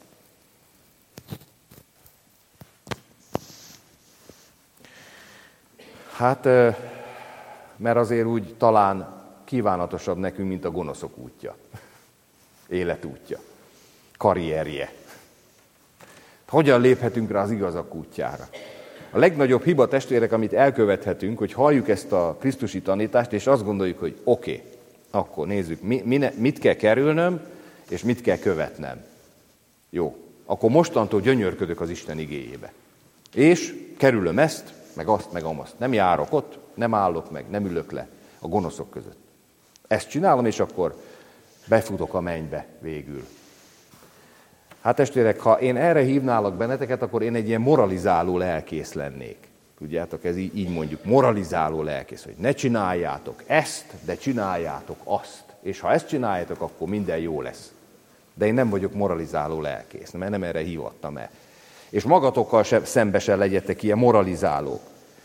Hát, mert azért úgy talán kívánatosabb nekünk, mint a gonoszok útja. Életútja. Karrierje. Hogyan léphetünk rá az igazak útjára? A legnagyobb hiba, testvérek, amit elkövethetünk, hogy halljuk ezt a krisztusi tanítást, és azt gondoljuk, hogy oké, okay, akkor nézzük, mi, mi, mit kell kerülnöm, és mit kell követnem. Jó, akkor mostantól gyönyörködök az Isten igéjébe. És kerülöm ezt, meg azt, meg amazt. Nem járok ott, nem állok meg, nem ülök le a gonoszok között. Ezt csinálom, és akkor befutok a mennybe végül. Hát testvérek, ha én erre hívnálak benneteket, akkor én egy ilyen moralizáló lelkész lennék. Tudjátok, ez így, így mondjuk, moralizáló lelkész, hogy ne csináljátok ezt, de csináljátok azt. És ha ezt csináljátok, akkor minden jó lesz. De én nem vagyok moralizáló lelkész, mert nem erre hívattam el. És magatokkal sem, szembe se legyetek ilyen moralizálók.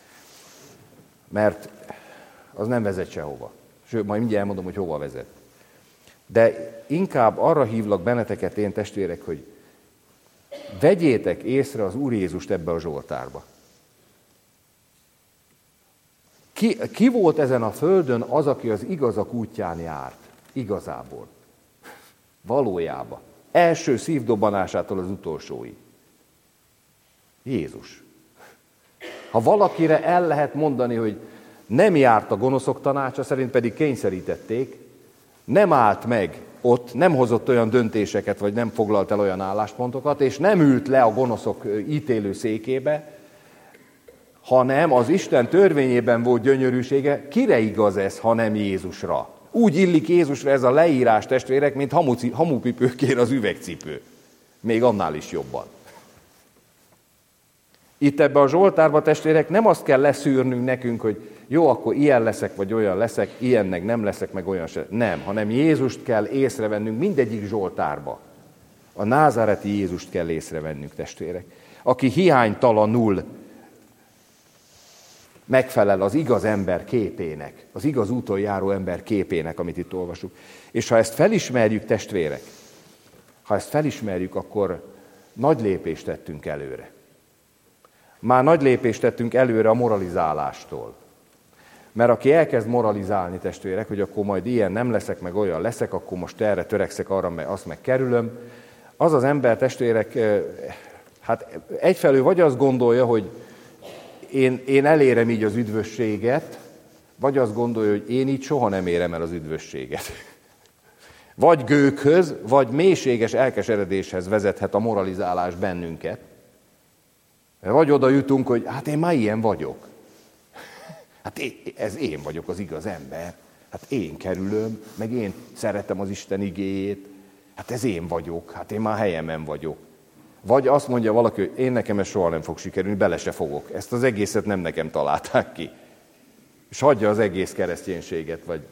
Mert az nem vezet sehova. Sőt, majd mindjárt elmondom, hogy hova vezet. De inkább arra hívlak benneteket, én testvérek, hogy vegyétek észre az Úr Jézust ebbe a Zsoltárba. Ki, ki volt ezen a földön az, aki az igazak útján járt? Igazából. Valójában. Első szívdobbanásától az utolsóig. Jézus. Ha valakire el lehet mondani, hogy nem járt a gonoszok tanácsa, szerint pedig kényszerítették, nem állt meg ott, nem hozott olyan döntéseket, vagy nem foglalt el olyan álláspontokat, és nem ült le a gonoszok ítélő székébe, hanem az Isten törvényében volt gyönyörűsége. Kire igaz ez, ha nem Jézusra? Úgy illik Jézusra ez a leírás, testvérek, mint hamupipőkér az üvegcipő. Még annál is jobban. Itt ebbe a Zsoltárba, testvérek, nem azt kell leszűrnünk nekünk, hogy jó, akkor ilyen leszek, vagy olyan leszek, ilyennek nem leszek, meg olyan se. Nem, hanem Jézust kell észrevennünk mindegyik Zsoltárba. A názáreti Jézust kell észrevennünk, testvérek. Aki hiánytalanul megfelel az igaz ember képének, az igaz úton járó ember képének, amit itt olvasunk. És ha ezt felismerjük, testvérek, ha ezt felismerjük, akkor nagy lépést tettünk előre. Már nagy lépést tettünk előre a moralizálástól. Mert aki elkezd moralizálni, testvérek, hogy akkor majd ilyen nem leszek, meg olyan leszek, akkor most erre törekszek, arra, meg azt meg kerülöm, az az ember, testvérek, hát egyfelől vagy azt gondolja, hogy én, én elérem így az üdvösséget, vagy azt gondolja, hogy én így soha nem érem el az üdvösséget. Vagy gőkhöz, vagy mélységes elkeseredéshez vezethet a moralizálás bennünket. Vagy oda jutunk, hogy hát én már ilyen vagyok. Hát én, ez én vagyok az igaz ember. Hát én kerülöm, meg én szeretem az Isten igéjét. Hát ez én vagyok, hát én már helyemen vagyok. Vagy azt mondja valaki, hogy én nekem ez soha nem fog sikerülni, bele se fogok. Ezt az egészet nem nekem találták ki. És hagyja az egész kereszténységet, vagy...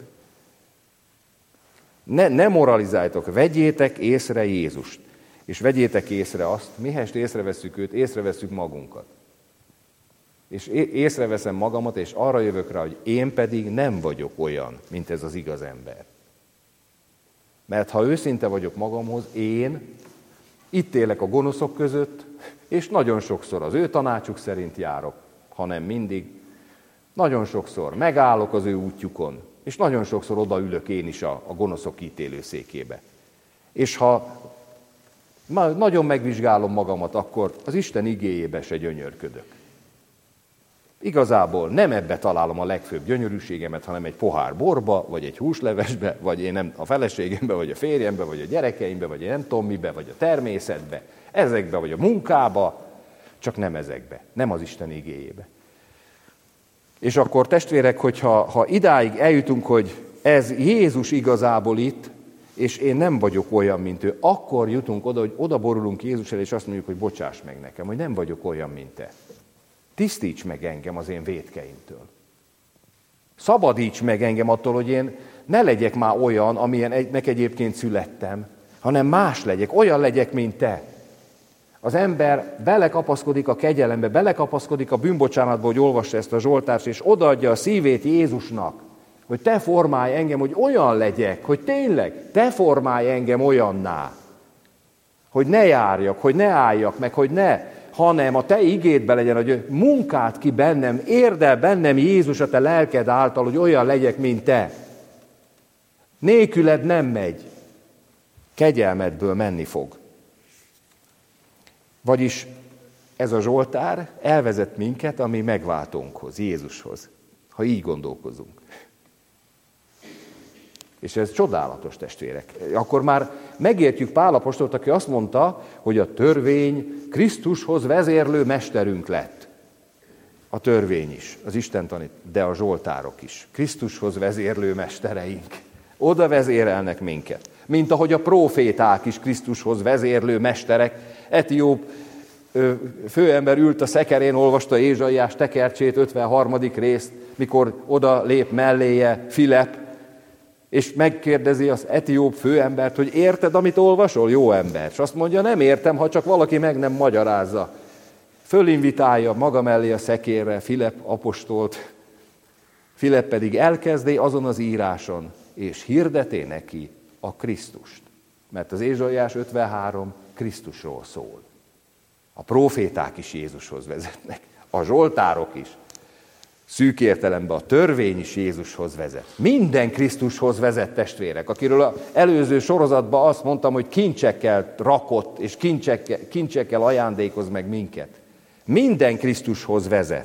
Ne, ne moralizáljatok, vegyétek észre Jézust. És vegyétek észre azt, mihest észreveszünk őt, észreveszünk magunkat. És észreveszem magamat, és arra jövök rá, hogy én pedig nem vagyok olyan, mint ez az igaz ember. Mert ha őszinte vagyok magamhoz, én itt élek a gonoszok között, és nagyon sokszor az ő tanácsuk szerint járok, hanem mindig. Nagyon sokszor megállok az ő útjukon, és nagyon sokszor odaülök én is a, a gonoszok ítélőszékébe. És ha nagyon megvizsgálom magamat, akkor az Isten igéjébe se gyönyörködök. Igazából nem ebbe találom a legfőbb gyönyörűségemet, hanem egy pohár borba, vagy egy húslevesbe, vagy én nem a feleségembe, vagy a férjembe, vagy a gyerekeimbe, vagy én nem tudom mibe, vagy a természetbe, ezekbe, vagy a munkába, csak nem ezekbe, nem az Isten igéjébe. És akkor testvérek, hogyha ha idáig eljutunk, hogy ez Jézus igazából itt, és én nem vagyok olyan, mint ő, akkor jutunk oda, hogy oda borulunk Jézus elé, és azt mondjuk, hogy bocsáss meg nekem, hogy nem vagyok olyan, mint te. Tisztíts meg engem az én vétkeimtől. Szabadíts meg engem attól, hogy én ne legyek már olyan, amilyennek egyébként születtem, hanem más legyek, olyan legyek, mint te. Az ember belekapaszkodik a kegyelembe, belekapaszkodik a bűnbocsánatba, hogy olvassa ezt a Zsoltárt, és odaadja a szívét Jézusnak, hogy te formálj engem, hogy olyan legyek, hogy tényleg te formálj engem olyanná, hogy ne járjak, hogy ne álljak meg, hogy ne, hanem a te igédbe legyen, hogy munkád ki bennem, érd el bennem Jézus a te lelked által, hogy olyan legyek, mint te. Nélküled nem megy, kegyelmedből menni fog. Vagyis ez a Zsoltár elvezet minket a mi megváltónkhoz, Jézushoz, ha így gondolkozunk. És ez csodálatos, testvérek. Akkor már megértjük Pál apostolt, aki azt mondta, hogy a törvény Krisztushoz vezérlő mesterünk lett. A törvény is, az Isten tanít, de a zsoltárok is. Krisztushoz vezérlő mestereink. Oda vezérelnek minket. Mint ahogy a próféták is Krisztushoz vezérlő mesterek. Etióp főember ült a szekerén, olvasta Ézsaiás tekercsét, ötvenharmadik részt, mikor oda lép melléje Filep, és megkérdezi az etióp főembert, hogy érted, amit olvasol, jó ember? És azt mondja, nem értem, ha csak valaki meg nem magyarázza. Fölinvitálja maga mellé a szekérre Filep apostolt, Filep pedig elkezdi azon az íráson, és hirdeté neki a Krisztust. Mert az Ézsaiás ötvenhárom Krisztusról szól. A próféták is Jézushoz vezetnek, a zsoltárok is. Szűk értelemben a törvény is Jézushoz vezet. Minden Krisztushoz vezet, testvérek, akiről az előző sorozatban azt mondtam, hogy kincsekkel rakott, és kincsekkel, kincsekkel ajándékoz meg minket. Minden Krisztushoz vezet.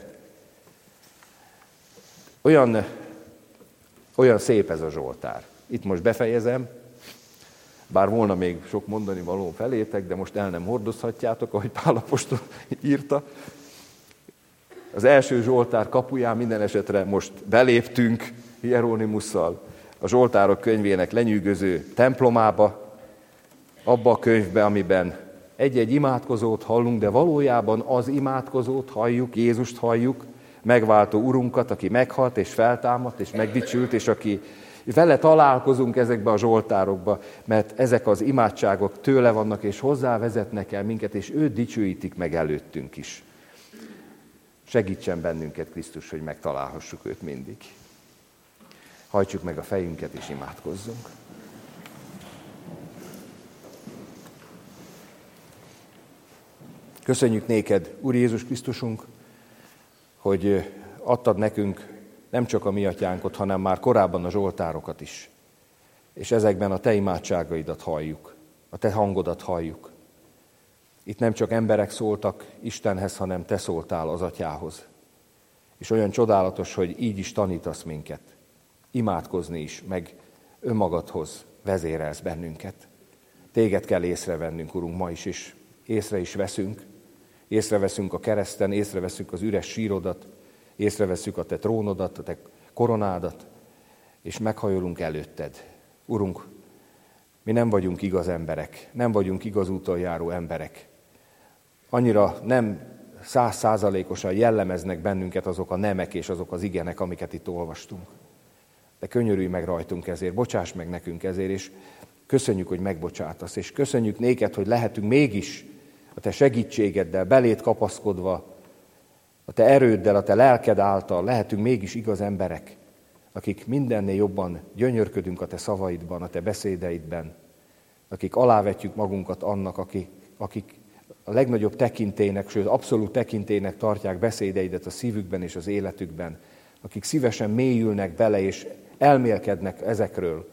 Olyan, olyan szép ez a Zsoltár. Itt most befejezem, bár volna még sok mondani való felétek, de most el nem hordozhatjátok, ahogy Pál apostol írta. Az első Zsoltár kapuján minden esetre most beléptünk Hieronymusszal a Zsoltárok könyvének lenyűgöző templomába, abba a könyvbe, amiben egy-egy imádkozót hallunk, de valójában az imádkozót halljuk, Jézust halljuk, megváltó Urunkat, aki meghalt és feltámadt és megdicsült, és aki vele találkozunk ezekbe a zsoltárokba, mert ezek az imádságok tőle vannak, és hozzá vezetnek el minket, és őt dicsőítik meg előttünk is. Segítsen bennünket Krisztus, hogy megtalálhassuk őt mindig. Hajtsuk meg a fejünket, és imádkozzunk. Köszönjük néked, Úr Jézus Krisztusunk, hogy adtad nekünk nem csak a mi atyánkot, hanem már korábban a zsoltárokat is. És ezekben a te imádságaidat halljuk, a te hangodat halljuk. Itt nem csak emberek szóltak Istenhez, hanem te szóltál az atyához. És olyan csodálatos, hogy így is tanítasz minket. Imádkozni is, meg önmagadhoz vezérelsz bennünket. Téged kell észrevennünk, Urunk, ma is, és észre is veszünk. Észreveszünk a kereszten, észreveszünk az üres sírodat, észreveszünk a te trónodat, a te koronádat, és meghajolunk előtted. Urunk, Mi nem vagyunk igaz emberek, nem vagyunk igaz úton járó emberek. Annyira nem százszázalékosan jellemeznek bennünket azok a nemek és azok az igenek, amiket itt olvastunk. De könyörülj meg rajtunk ezért, bocsáss meg nekünk ezért, és köszönjük, hogy megbocsátasz, és köszönjük néked, hogy lehetünk mégis a te segítségeddel, beléd kapaszkodva, a te erőddel, a te lelked által lehetünk mégis igaz emberek, akik mindennél jobban gyönyörködünk a te szavaidban, a te beszédeidben, akik alávetjük magunkat annak, akik, akik a legnagyobb tekintélynek, sőt abszolút tekintélynek tartják beszédeidet a szívükben és az életükben, akik szívesen mélyülnek bele és elmélkednek ezekről,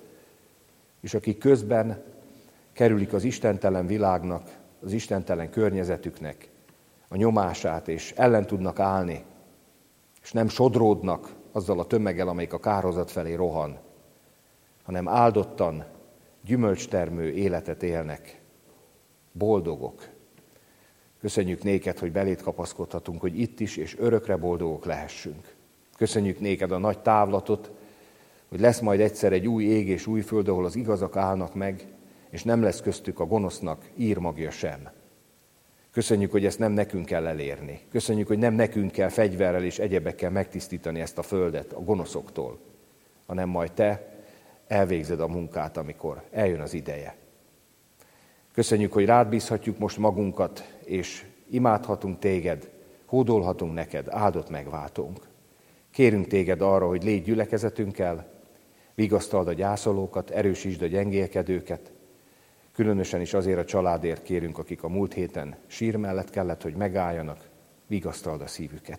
és akik közben kerülik az istentelen világnak, az istentelen környezetüknek a nyomását, és ellen tudnak állni, és nem sodródnak azzal a tömeggel, amelyik a kárhozat felé rohan, hanem áldottan, gyümölcstermő életet élnek, boldogok. Köszönjük néked, hogy beléd kapaszkodhatunk, hogy itt is és örökre boldogok lehessünk. Köszönjük néked a nagy távlatot, hogy lesz majd egyszer egy új ég és új föld, ahol az igazak állnak meg, és nem lesz köztük a gonosznak írmagja sem. Köszönjük, hogy ezt nem nekünk kell elérni. Köszönjük, hogy nem nekünk kell fegyverrel és egyebekkel megtisztítani ezt a földet a gonoszoktól, hanem majd te elvégzed a munkát, amikor eljön az ideje. Köszönjük, hogy rád bízhatjuk most magunkat, és imádhatunk téged, hódolhatunk neked, áldott megváltónk. Kérünk téged arra, hogy légy gyülekezetünkkel, vigasztald a gyászolókat, erősítsd a gyengélkedőket, különösen is azért a családért kérünk, akik a múlt héten sír mellett kellett, hogy megálljanak, vigasztald a szívüket.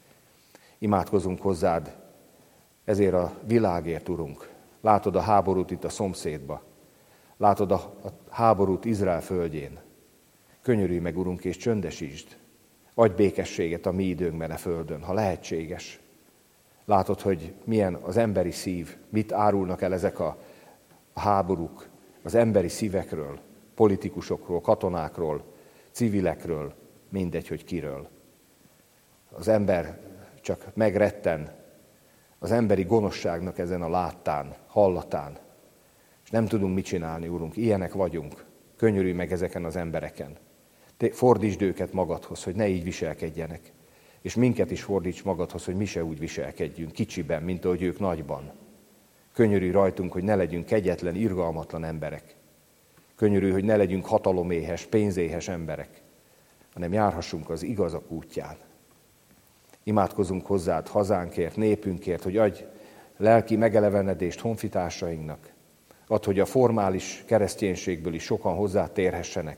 Imádkozunk hozzád ezért a világért, Urunk. Látod a háborút itt a szomszédba, látod a, a háborút Izrael földjén. Könyörülj meg, Urunk, és csöndesítsd. Adj békességet a mi időnkben a földön, ha lehetséges. Látod, hogy milyen az emberi szív, mit árulnak el ezek a, a háborúk az emberi szívekről, politikusokról, katonákról, civilekről, mindegy, hogy kiről. Az ember csak megretten az emberi gonoszságnak ezen a láttán, hallatán, és nem tudunk mit csinálni, Urunk, ilyenek vagyunk. Könyörülj meg ezeken az embereken. Te fordítsd őket magadhoz, hogy ne így viselkedjenek. És minket is fordíts magadhoz, hogy mi se úgy viselkedjünk, kicsiben, mint ahogy ők nagyban. Könyörülj rajtunk, hogy ne legyünk kegyetlen, irgalmatlan emberek. Könyörülj, hogy ne legyünk hataloméhes, pénzéhes emberek, hanem járhassunk az igazak útján. Imádkozunk hozzád hazánkért, népünkért, hogy adj lelki megelevenedést honfitársainknak. Add, hogy a formális kereszténységből is sokan hozzátérhessenek,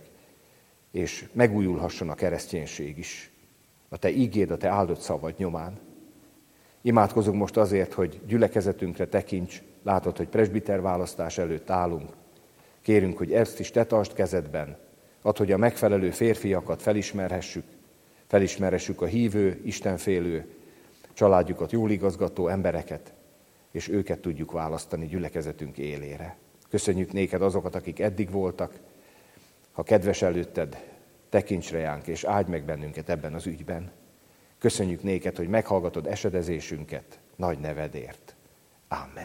és megújulhasson a kereszténység is. A te ígéd, a te áldott szavad nyomán. Imádkozunk most azért, hogy gyülekezetünkre tekints, látod, hogy presbiterválasztás előtt állunk. Kérünk, hogy ezt is te tartsd kezedben, add, hogy a megfelelő férfiakat felismerhessük, felismerhessük a hívő, istenfélő, családjukat jól igazgató embereket, és őket tudjuk választani gyülekezetünk élére. Köszönjük néked azokat, akik eddig voltak, ha kedves előtted, tekints ránk, és áldj meg bennünket ebben az ügyben. Köszönjük néked, hogy meghallgatod esedezésünket nagy nevedért. Amen.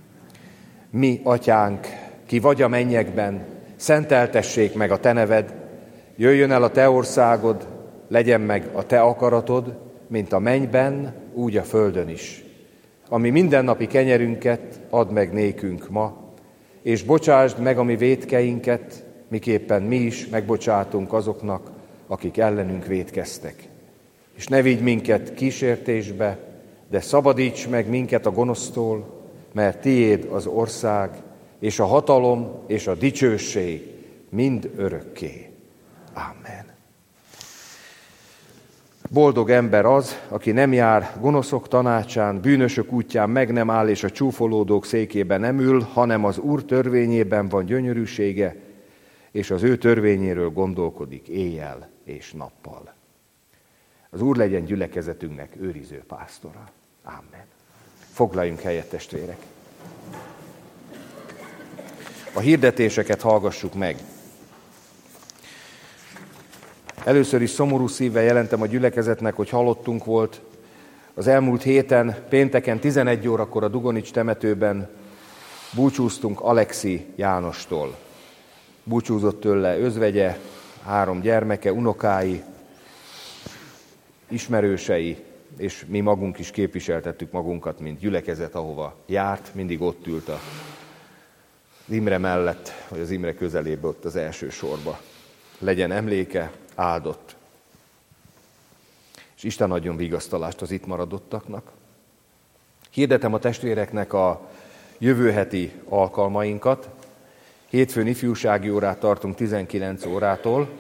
Mi, atyánk, ki vagy a mennyekben, szenteltessék meg a te neved, jöjjön el a te országod, legyen meg a te akaratod, mint a mennyben, úgy a földön is. Ami mindennapi kenyerünket add meg nékünk ma, és bocsásd meg a mi vétkeinket, miképpen mi is megbocsátunk azoknak, akik ellenünk vétkeztek. És ne vigy minket kísértésbe, de szabadíts meg minket a gonosztól, mert tiéd az ország, és a hatalom, és a dicsőség mind örökké. Amen. Boldog ember az, aki nem jár gonoszok tanácsán, bűnösök útján meg nem áll, és a csúfolódók székében nem ül, hanem az Úr törvényében van gyönyörűsége, és az ő törvényéről gondolkodik éjjel és nappal. Az Úr legyen gyülekezetünknek őriző pásztora. Amen. Foglaljunk helyet, testvérek. A hirdetéseket hallgassuk meg. Először is szomorú szívvel jelentem a gyülekezetnek, hogy halottunk volt. Az elmúlt héten, pénteken tizenegy órakor a Dugonics temetőben búcsúztunk Alexi Jánostól. búcsúzott tőle özvegye, három gyermeke, unokái, ismerősei, és mi magunk is képviseltettük magunkat, mint gyülekezet, ahova járt, mindig ott ült az Imre mellett, vagy az Imre közelébe ott az első sorba. Legyen emléke, áldott. És Isten adjon vigasztalást az itt maradottaknak. Hirdetem a testvéreknek a jövő heti alkalmainkat. Hétfőn ifjúsági órát tartunk tizenkilenc órától.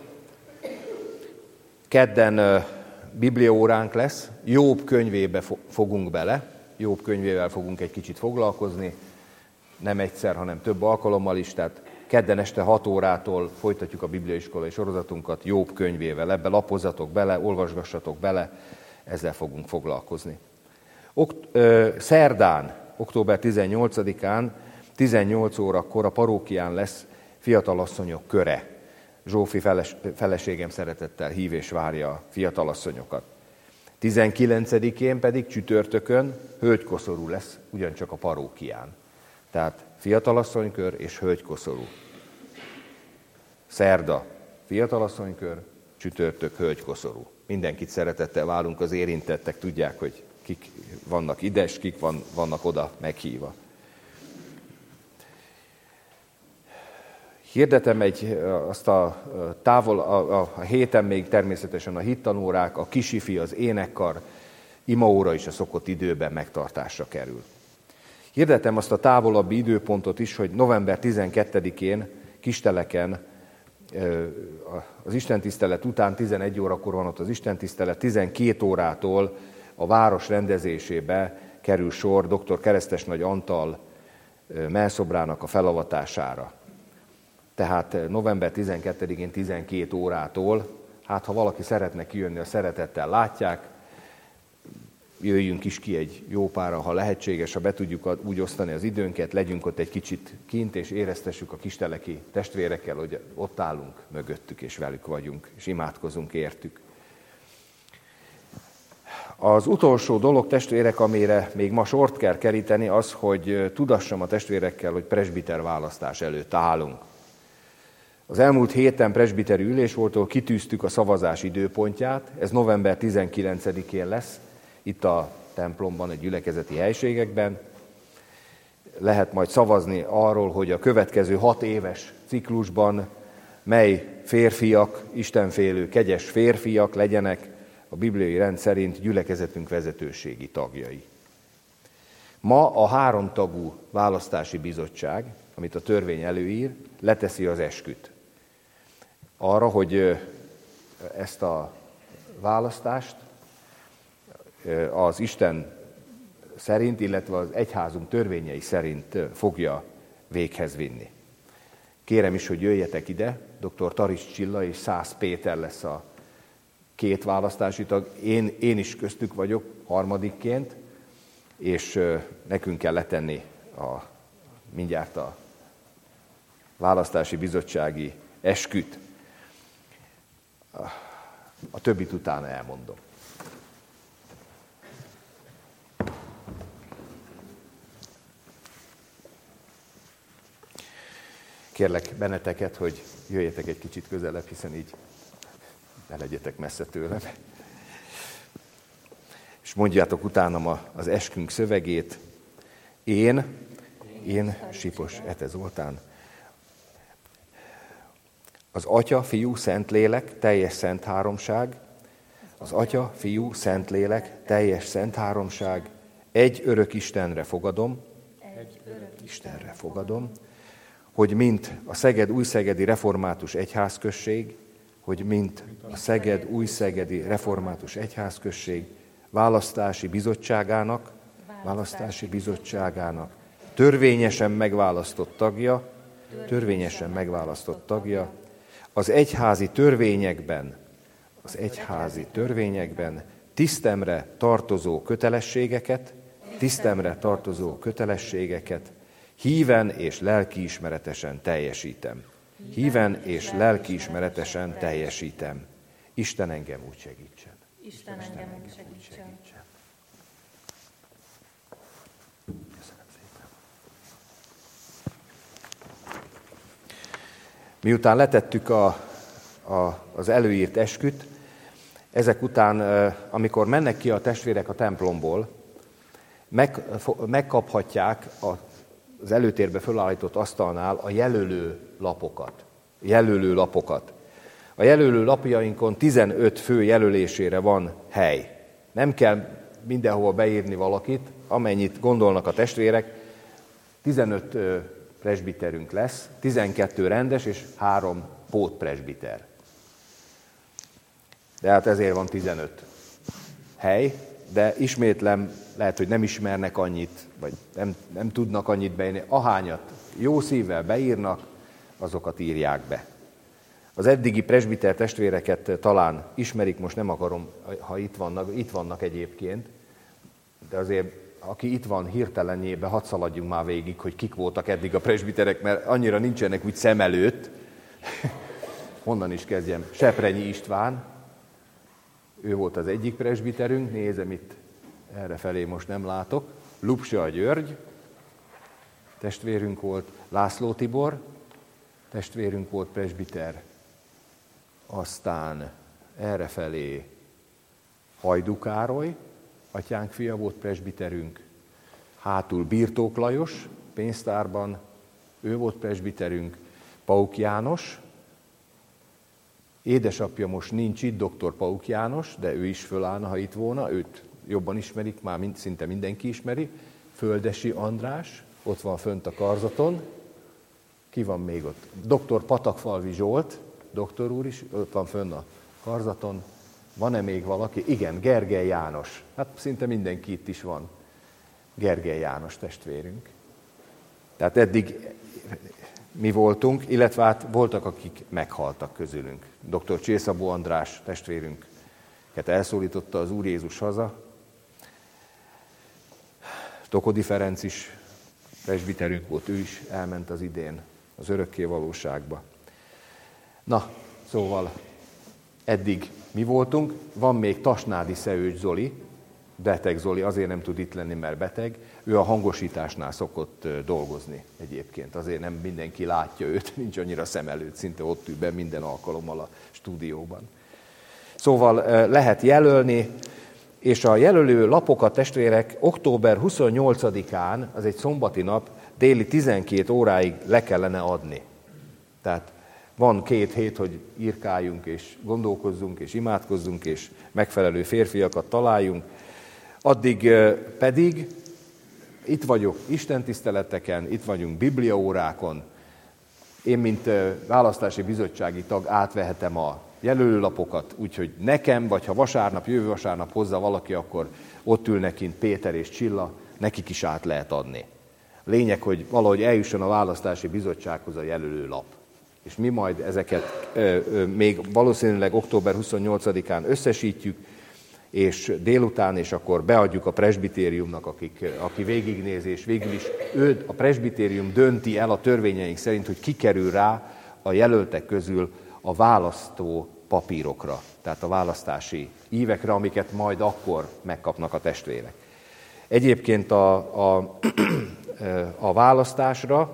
Kedden bibliaóránk lesz, Jobb könyvébe fogunk bele. Jobb könyvével fogunk egy kicsit foglalkozni, nem egyszer, hanem több alkalommal is, tehát kedden este hat órától folytatjuk a bibliaiskolai sorozatunkat Jobb könyvével. Ebbe lapozzatok bele, olvasgassatok bele, ezzel fogunk foglalkozni. Okt- ö, szerdán, október tizennyolcadikán, tizennyolc órakor a parókián lesz fiatalasszonyok köre. Zsófi feles- feleségem szeretettel hív és várja a fiatalasszonyokat. tizenkilencedikén pedig csütörtökön hölgykoszorú lesz, ugyancsak a parókián. Tehát fiatalasszonykör és hölgykoszorú. Szerda fiatalasszonykör, csütörtök hölgykoszorú. Mindenkit szeretettel várunk, az érintettek tudják, hogy kik vannak ide, és kik van, vannak oda meghívva. Hirdetem egy, azt a távol, a, a, a héten még természetesen a hittanórák, a kisifi, az énekkar, imaóra is a szokott időben megtartásra kerül. Hirdetem azt a távolabbi időpontot is, hogy november tizenkettedikén Kisteleken az istentisztelet után tizenegy órakor van ott az istentisztelet, tizenkét órától a város rendezésébe kerül sor dr. Keresztes Nagy Antal mellszobrának a felavatására. Tehát november tizenkettedikén tizenkét órától, hát ha valaki szeretne kijönni, a szeretettel látják, jöjjünk is ki egy jó pára, ha lehetséges, ha be tudjuk úgy osztani az időnket, legyünk ott egy kicsit kint, és éreztessük a kisteleki testvérekkel, hogy ott állunk mögöttük, és velük vagyunk, és imádkozunk értük. Az utolsó dolog, testvérek, amire még ma sort kell keríteni, az, hogy tudassam a testvérekkel, hogy presbiter választás előtt állunk. Az elmúlt héten presbiteri ülés volt, ahol kitűztük a szavazás időpontját, ez november tizenkilencedikén lesz, itt a templomban, a gyülekezeti helységekben. Lehet majd szavazni arról, hogy a következő hat éves ciklusban mely férfiak, istenfélő, kegyes férfiak legyenek a bibliai rend szerint gyülekezetünk vezetőségi tagjai. Ma a háromtagú választási bizottság, amit a törvény előír, leteszi az esküt. Arra, hogy ezt a választást az Isten szerint, illetve az egyházunk törvényei szerint fogja véghez vinni. Kérem is, hogy jöjjetek ide, dr. Tarics Csilla és Szász Péter lesz a két választási tag. Én, én is köztük vagyok harmadikként, és nekünk kell letenni a, mindjárt a választási bizottsági esküt. A többit utána elmondom. Kérlek benneteket, hogy jöjjetek egy kicsit közelebb, hiszen így ne legyetek messze tőlem. És mondjátok utánam az eskünk szövegét. Én, én Sipos Ete Zoltán, az Atya, Fiú, Szentlélek, teljes szent háromság, az Atya, Fiú, Szentlélek, teljes szent háromság, egy örök Istenre fogadom, egy örök Istenre fogadom, hogy mint a Szeged Újszegedi Református Egyházközség, hogy mint a Szeged Újszegedi Református Egyházközség választási bizottságának, választási bizottságának törvényesen megválasztott tagja, törvényesen megválasztott tagja, az egyházi törvényekben, az egyházi törvényekben tisztemre tartozó kötelességeket, tisztemre tartozó kötelességeket híven és lelkiismeretesen teljesítem. Híven és lelkiismeretesen teljesítem. Isten engem úgy segítsen. Isten engem úgy segítsen. Mi Miután letettük a, a, az előírt esküt, ezek után, amikor mennek ki a testvérek a templomból, meg, megkaphatják az előtérbe fölállított asztalnál a jelölő lapokat. Jelölő lapokat. A jelölő lapjainkon tizenöt fő jelölésére van hely. Nem kell mindenhova beírni valakit, amennyit gondolnak a testvérek. tizenöt presbiterünk lesz, tizenkettő rendes és három pótpresbiter. De hát ezért van tizenöt hely, de ismétlem, lehet, hogy nem ismernek annyit, vagy nem, nem tudnak annyit beírni. Ahányat jó szívvel beírnak, azokat írják be. Az eddigi presbiter testvéreket talán ismerik, most nem akarom, ha itt vannak, itt vannak egyébként, de azért, aki itt van hirtelenjébe, hadd szaladjunk már végig, hogy kik voltak eddig a presbiterek, mert annyira nincsenek úgy szem előtt. Honnan is kezdjem? Seprenyi István, ő volt az egyik presbiterünk, nézem itt, errefelé most nem látok. Lupsa György, testvérünk volt, László Tibor, testvérünk volt presbiter. Aztán errefelé Hajdú Károly, atyánk fia volt presbiterünk. Hátul Birtók Lajos, pénztárban, ő volt presbiterünk. Pauk János, édesapja most nincs itt, doktor Pauk János, de ő is fölállna, ha itt volna, őt jobban ismerik, már mind, szinte mindenki ismeri. Földesi András, ott van fönt a karzaton. Ki van még ott? doktor Patakfalvi Zsolt, doktor úr is, ott van fönn a karzaton. Van-e még valaki? Igen, Gergely János. Hát szinte mindenki itt is van. Gergely János testvérünk. Tehát eddig mi voltunk, illetve hát voltak, akik meghaltak közülünk. doktor Csészabó András testvérünket elszólította az Úr Jézus haza. Tokodi Ferenc is presbiterünk volt, ő is elment az idén az örökké valóságba. Na, szóval eddig mi voltunk, van még Tasnádi Szeőcs Zoli, beteg Zoli, azért nem tud itt lenni, mert beteg. Ő a hangosításnál szokott dolgozni egyébként, azért nem mindenki látja őt, nincs annyira szem előtt, szinte ott ül be minden alkalommal a stúdióban. Szóval lehet jelölni, és a jelölő lapokat, testvérek, október huszonnyolcadikán, az egy szombati nap, déli tizenkét óráig le kellene adni. Tehát van két hét, hogy írkáljunk, és gondolkozzunk, és imádkozzunk, és megfelelő férfiakat találjunk. Addig pedig itt vagyok istentiszteleteken, itt vagyunk bibliaórákon. Én, mint választási bizottsági tag átvehetem a jelölőlapokat, úgyhogy nekem, vagy ha vasárnap, jövő vasárnap hozza valaki, akkor ott ülnek kint Péter és Csilla, nekik is át lehet adni. Lényeg, hogy valahogy eljusson a választási bizottsághoz a jelölőlap. És mi majd ezeket ö, ö, még valószínűleg október huszonnyolcadikán összesítjük, és délután, és akkor beadjuk a presbitériumnak, akik, aki végignézi, és végül is ő, a presbitérium dönti el a törvényeink szerint, hogy ki kerül rá a jelöltek közül a választó papírokra, tehát a választási ívekre, amiket majd akkor megkapnak a testvérek. Egyébként a, a, a választásra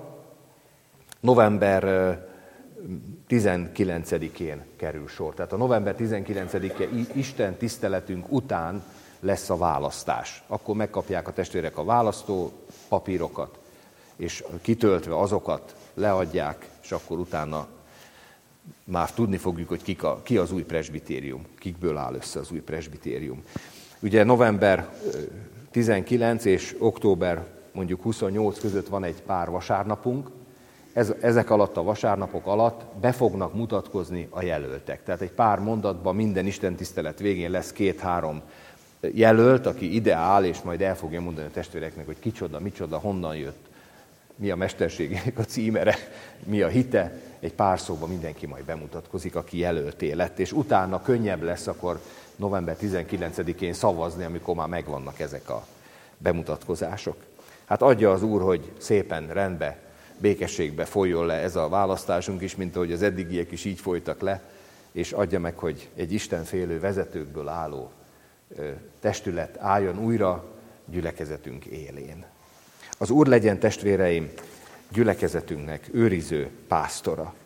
november tizenkilencedikén kerül sor. Tehát a november tizenkilencedike Isten tiszteletünk után lesz a választás. Akkor megkapják a testvérek a választó papírokat, és kitöltve azokat leadják, és akkor utána már tudni fogjuk, hogy kik a, ki az új presbitérium, kikből áll össze az új presbitérium. Ugye november tizenkilenc és október mondjuk huszonnyolc között van egy pár vasárnapunk. Ez, ezek alatt a vasárnapok alatt be fognak mutatkozni a jelöltek. Tehát egy pár mondatban minden istentisztelet végén lesz két-három jelölt, aki ide áll, és majd el fogja mondani a testvéreknek, hogy kicsoda, micsoda, honnan jött, mi a mesterségének a címere, mi a hite. Egy pár szóban mindenki majd bemutatkozik, aki jelölté lett, és utána könnyebb lesz akkor november tizenkilencedikén szavazni, amikor már megvannak ezek a bemutatkozások. Hát adja az Úr, hogy szépen rendbe, békességbe folyjon le ez a választásunk is, mint ahogy az eddigiek is így folytak le, és adja meg, hogy egy istenfélő vezetőkből álló testület álljon újra gyülekezetünk élén. Az Úr legyen, testvéreim, gyülekezetünknek őriző pásztora.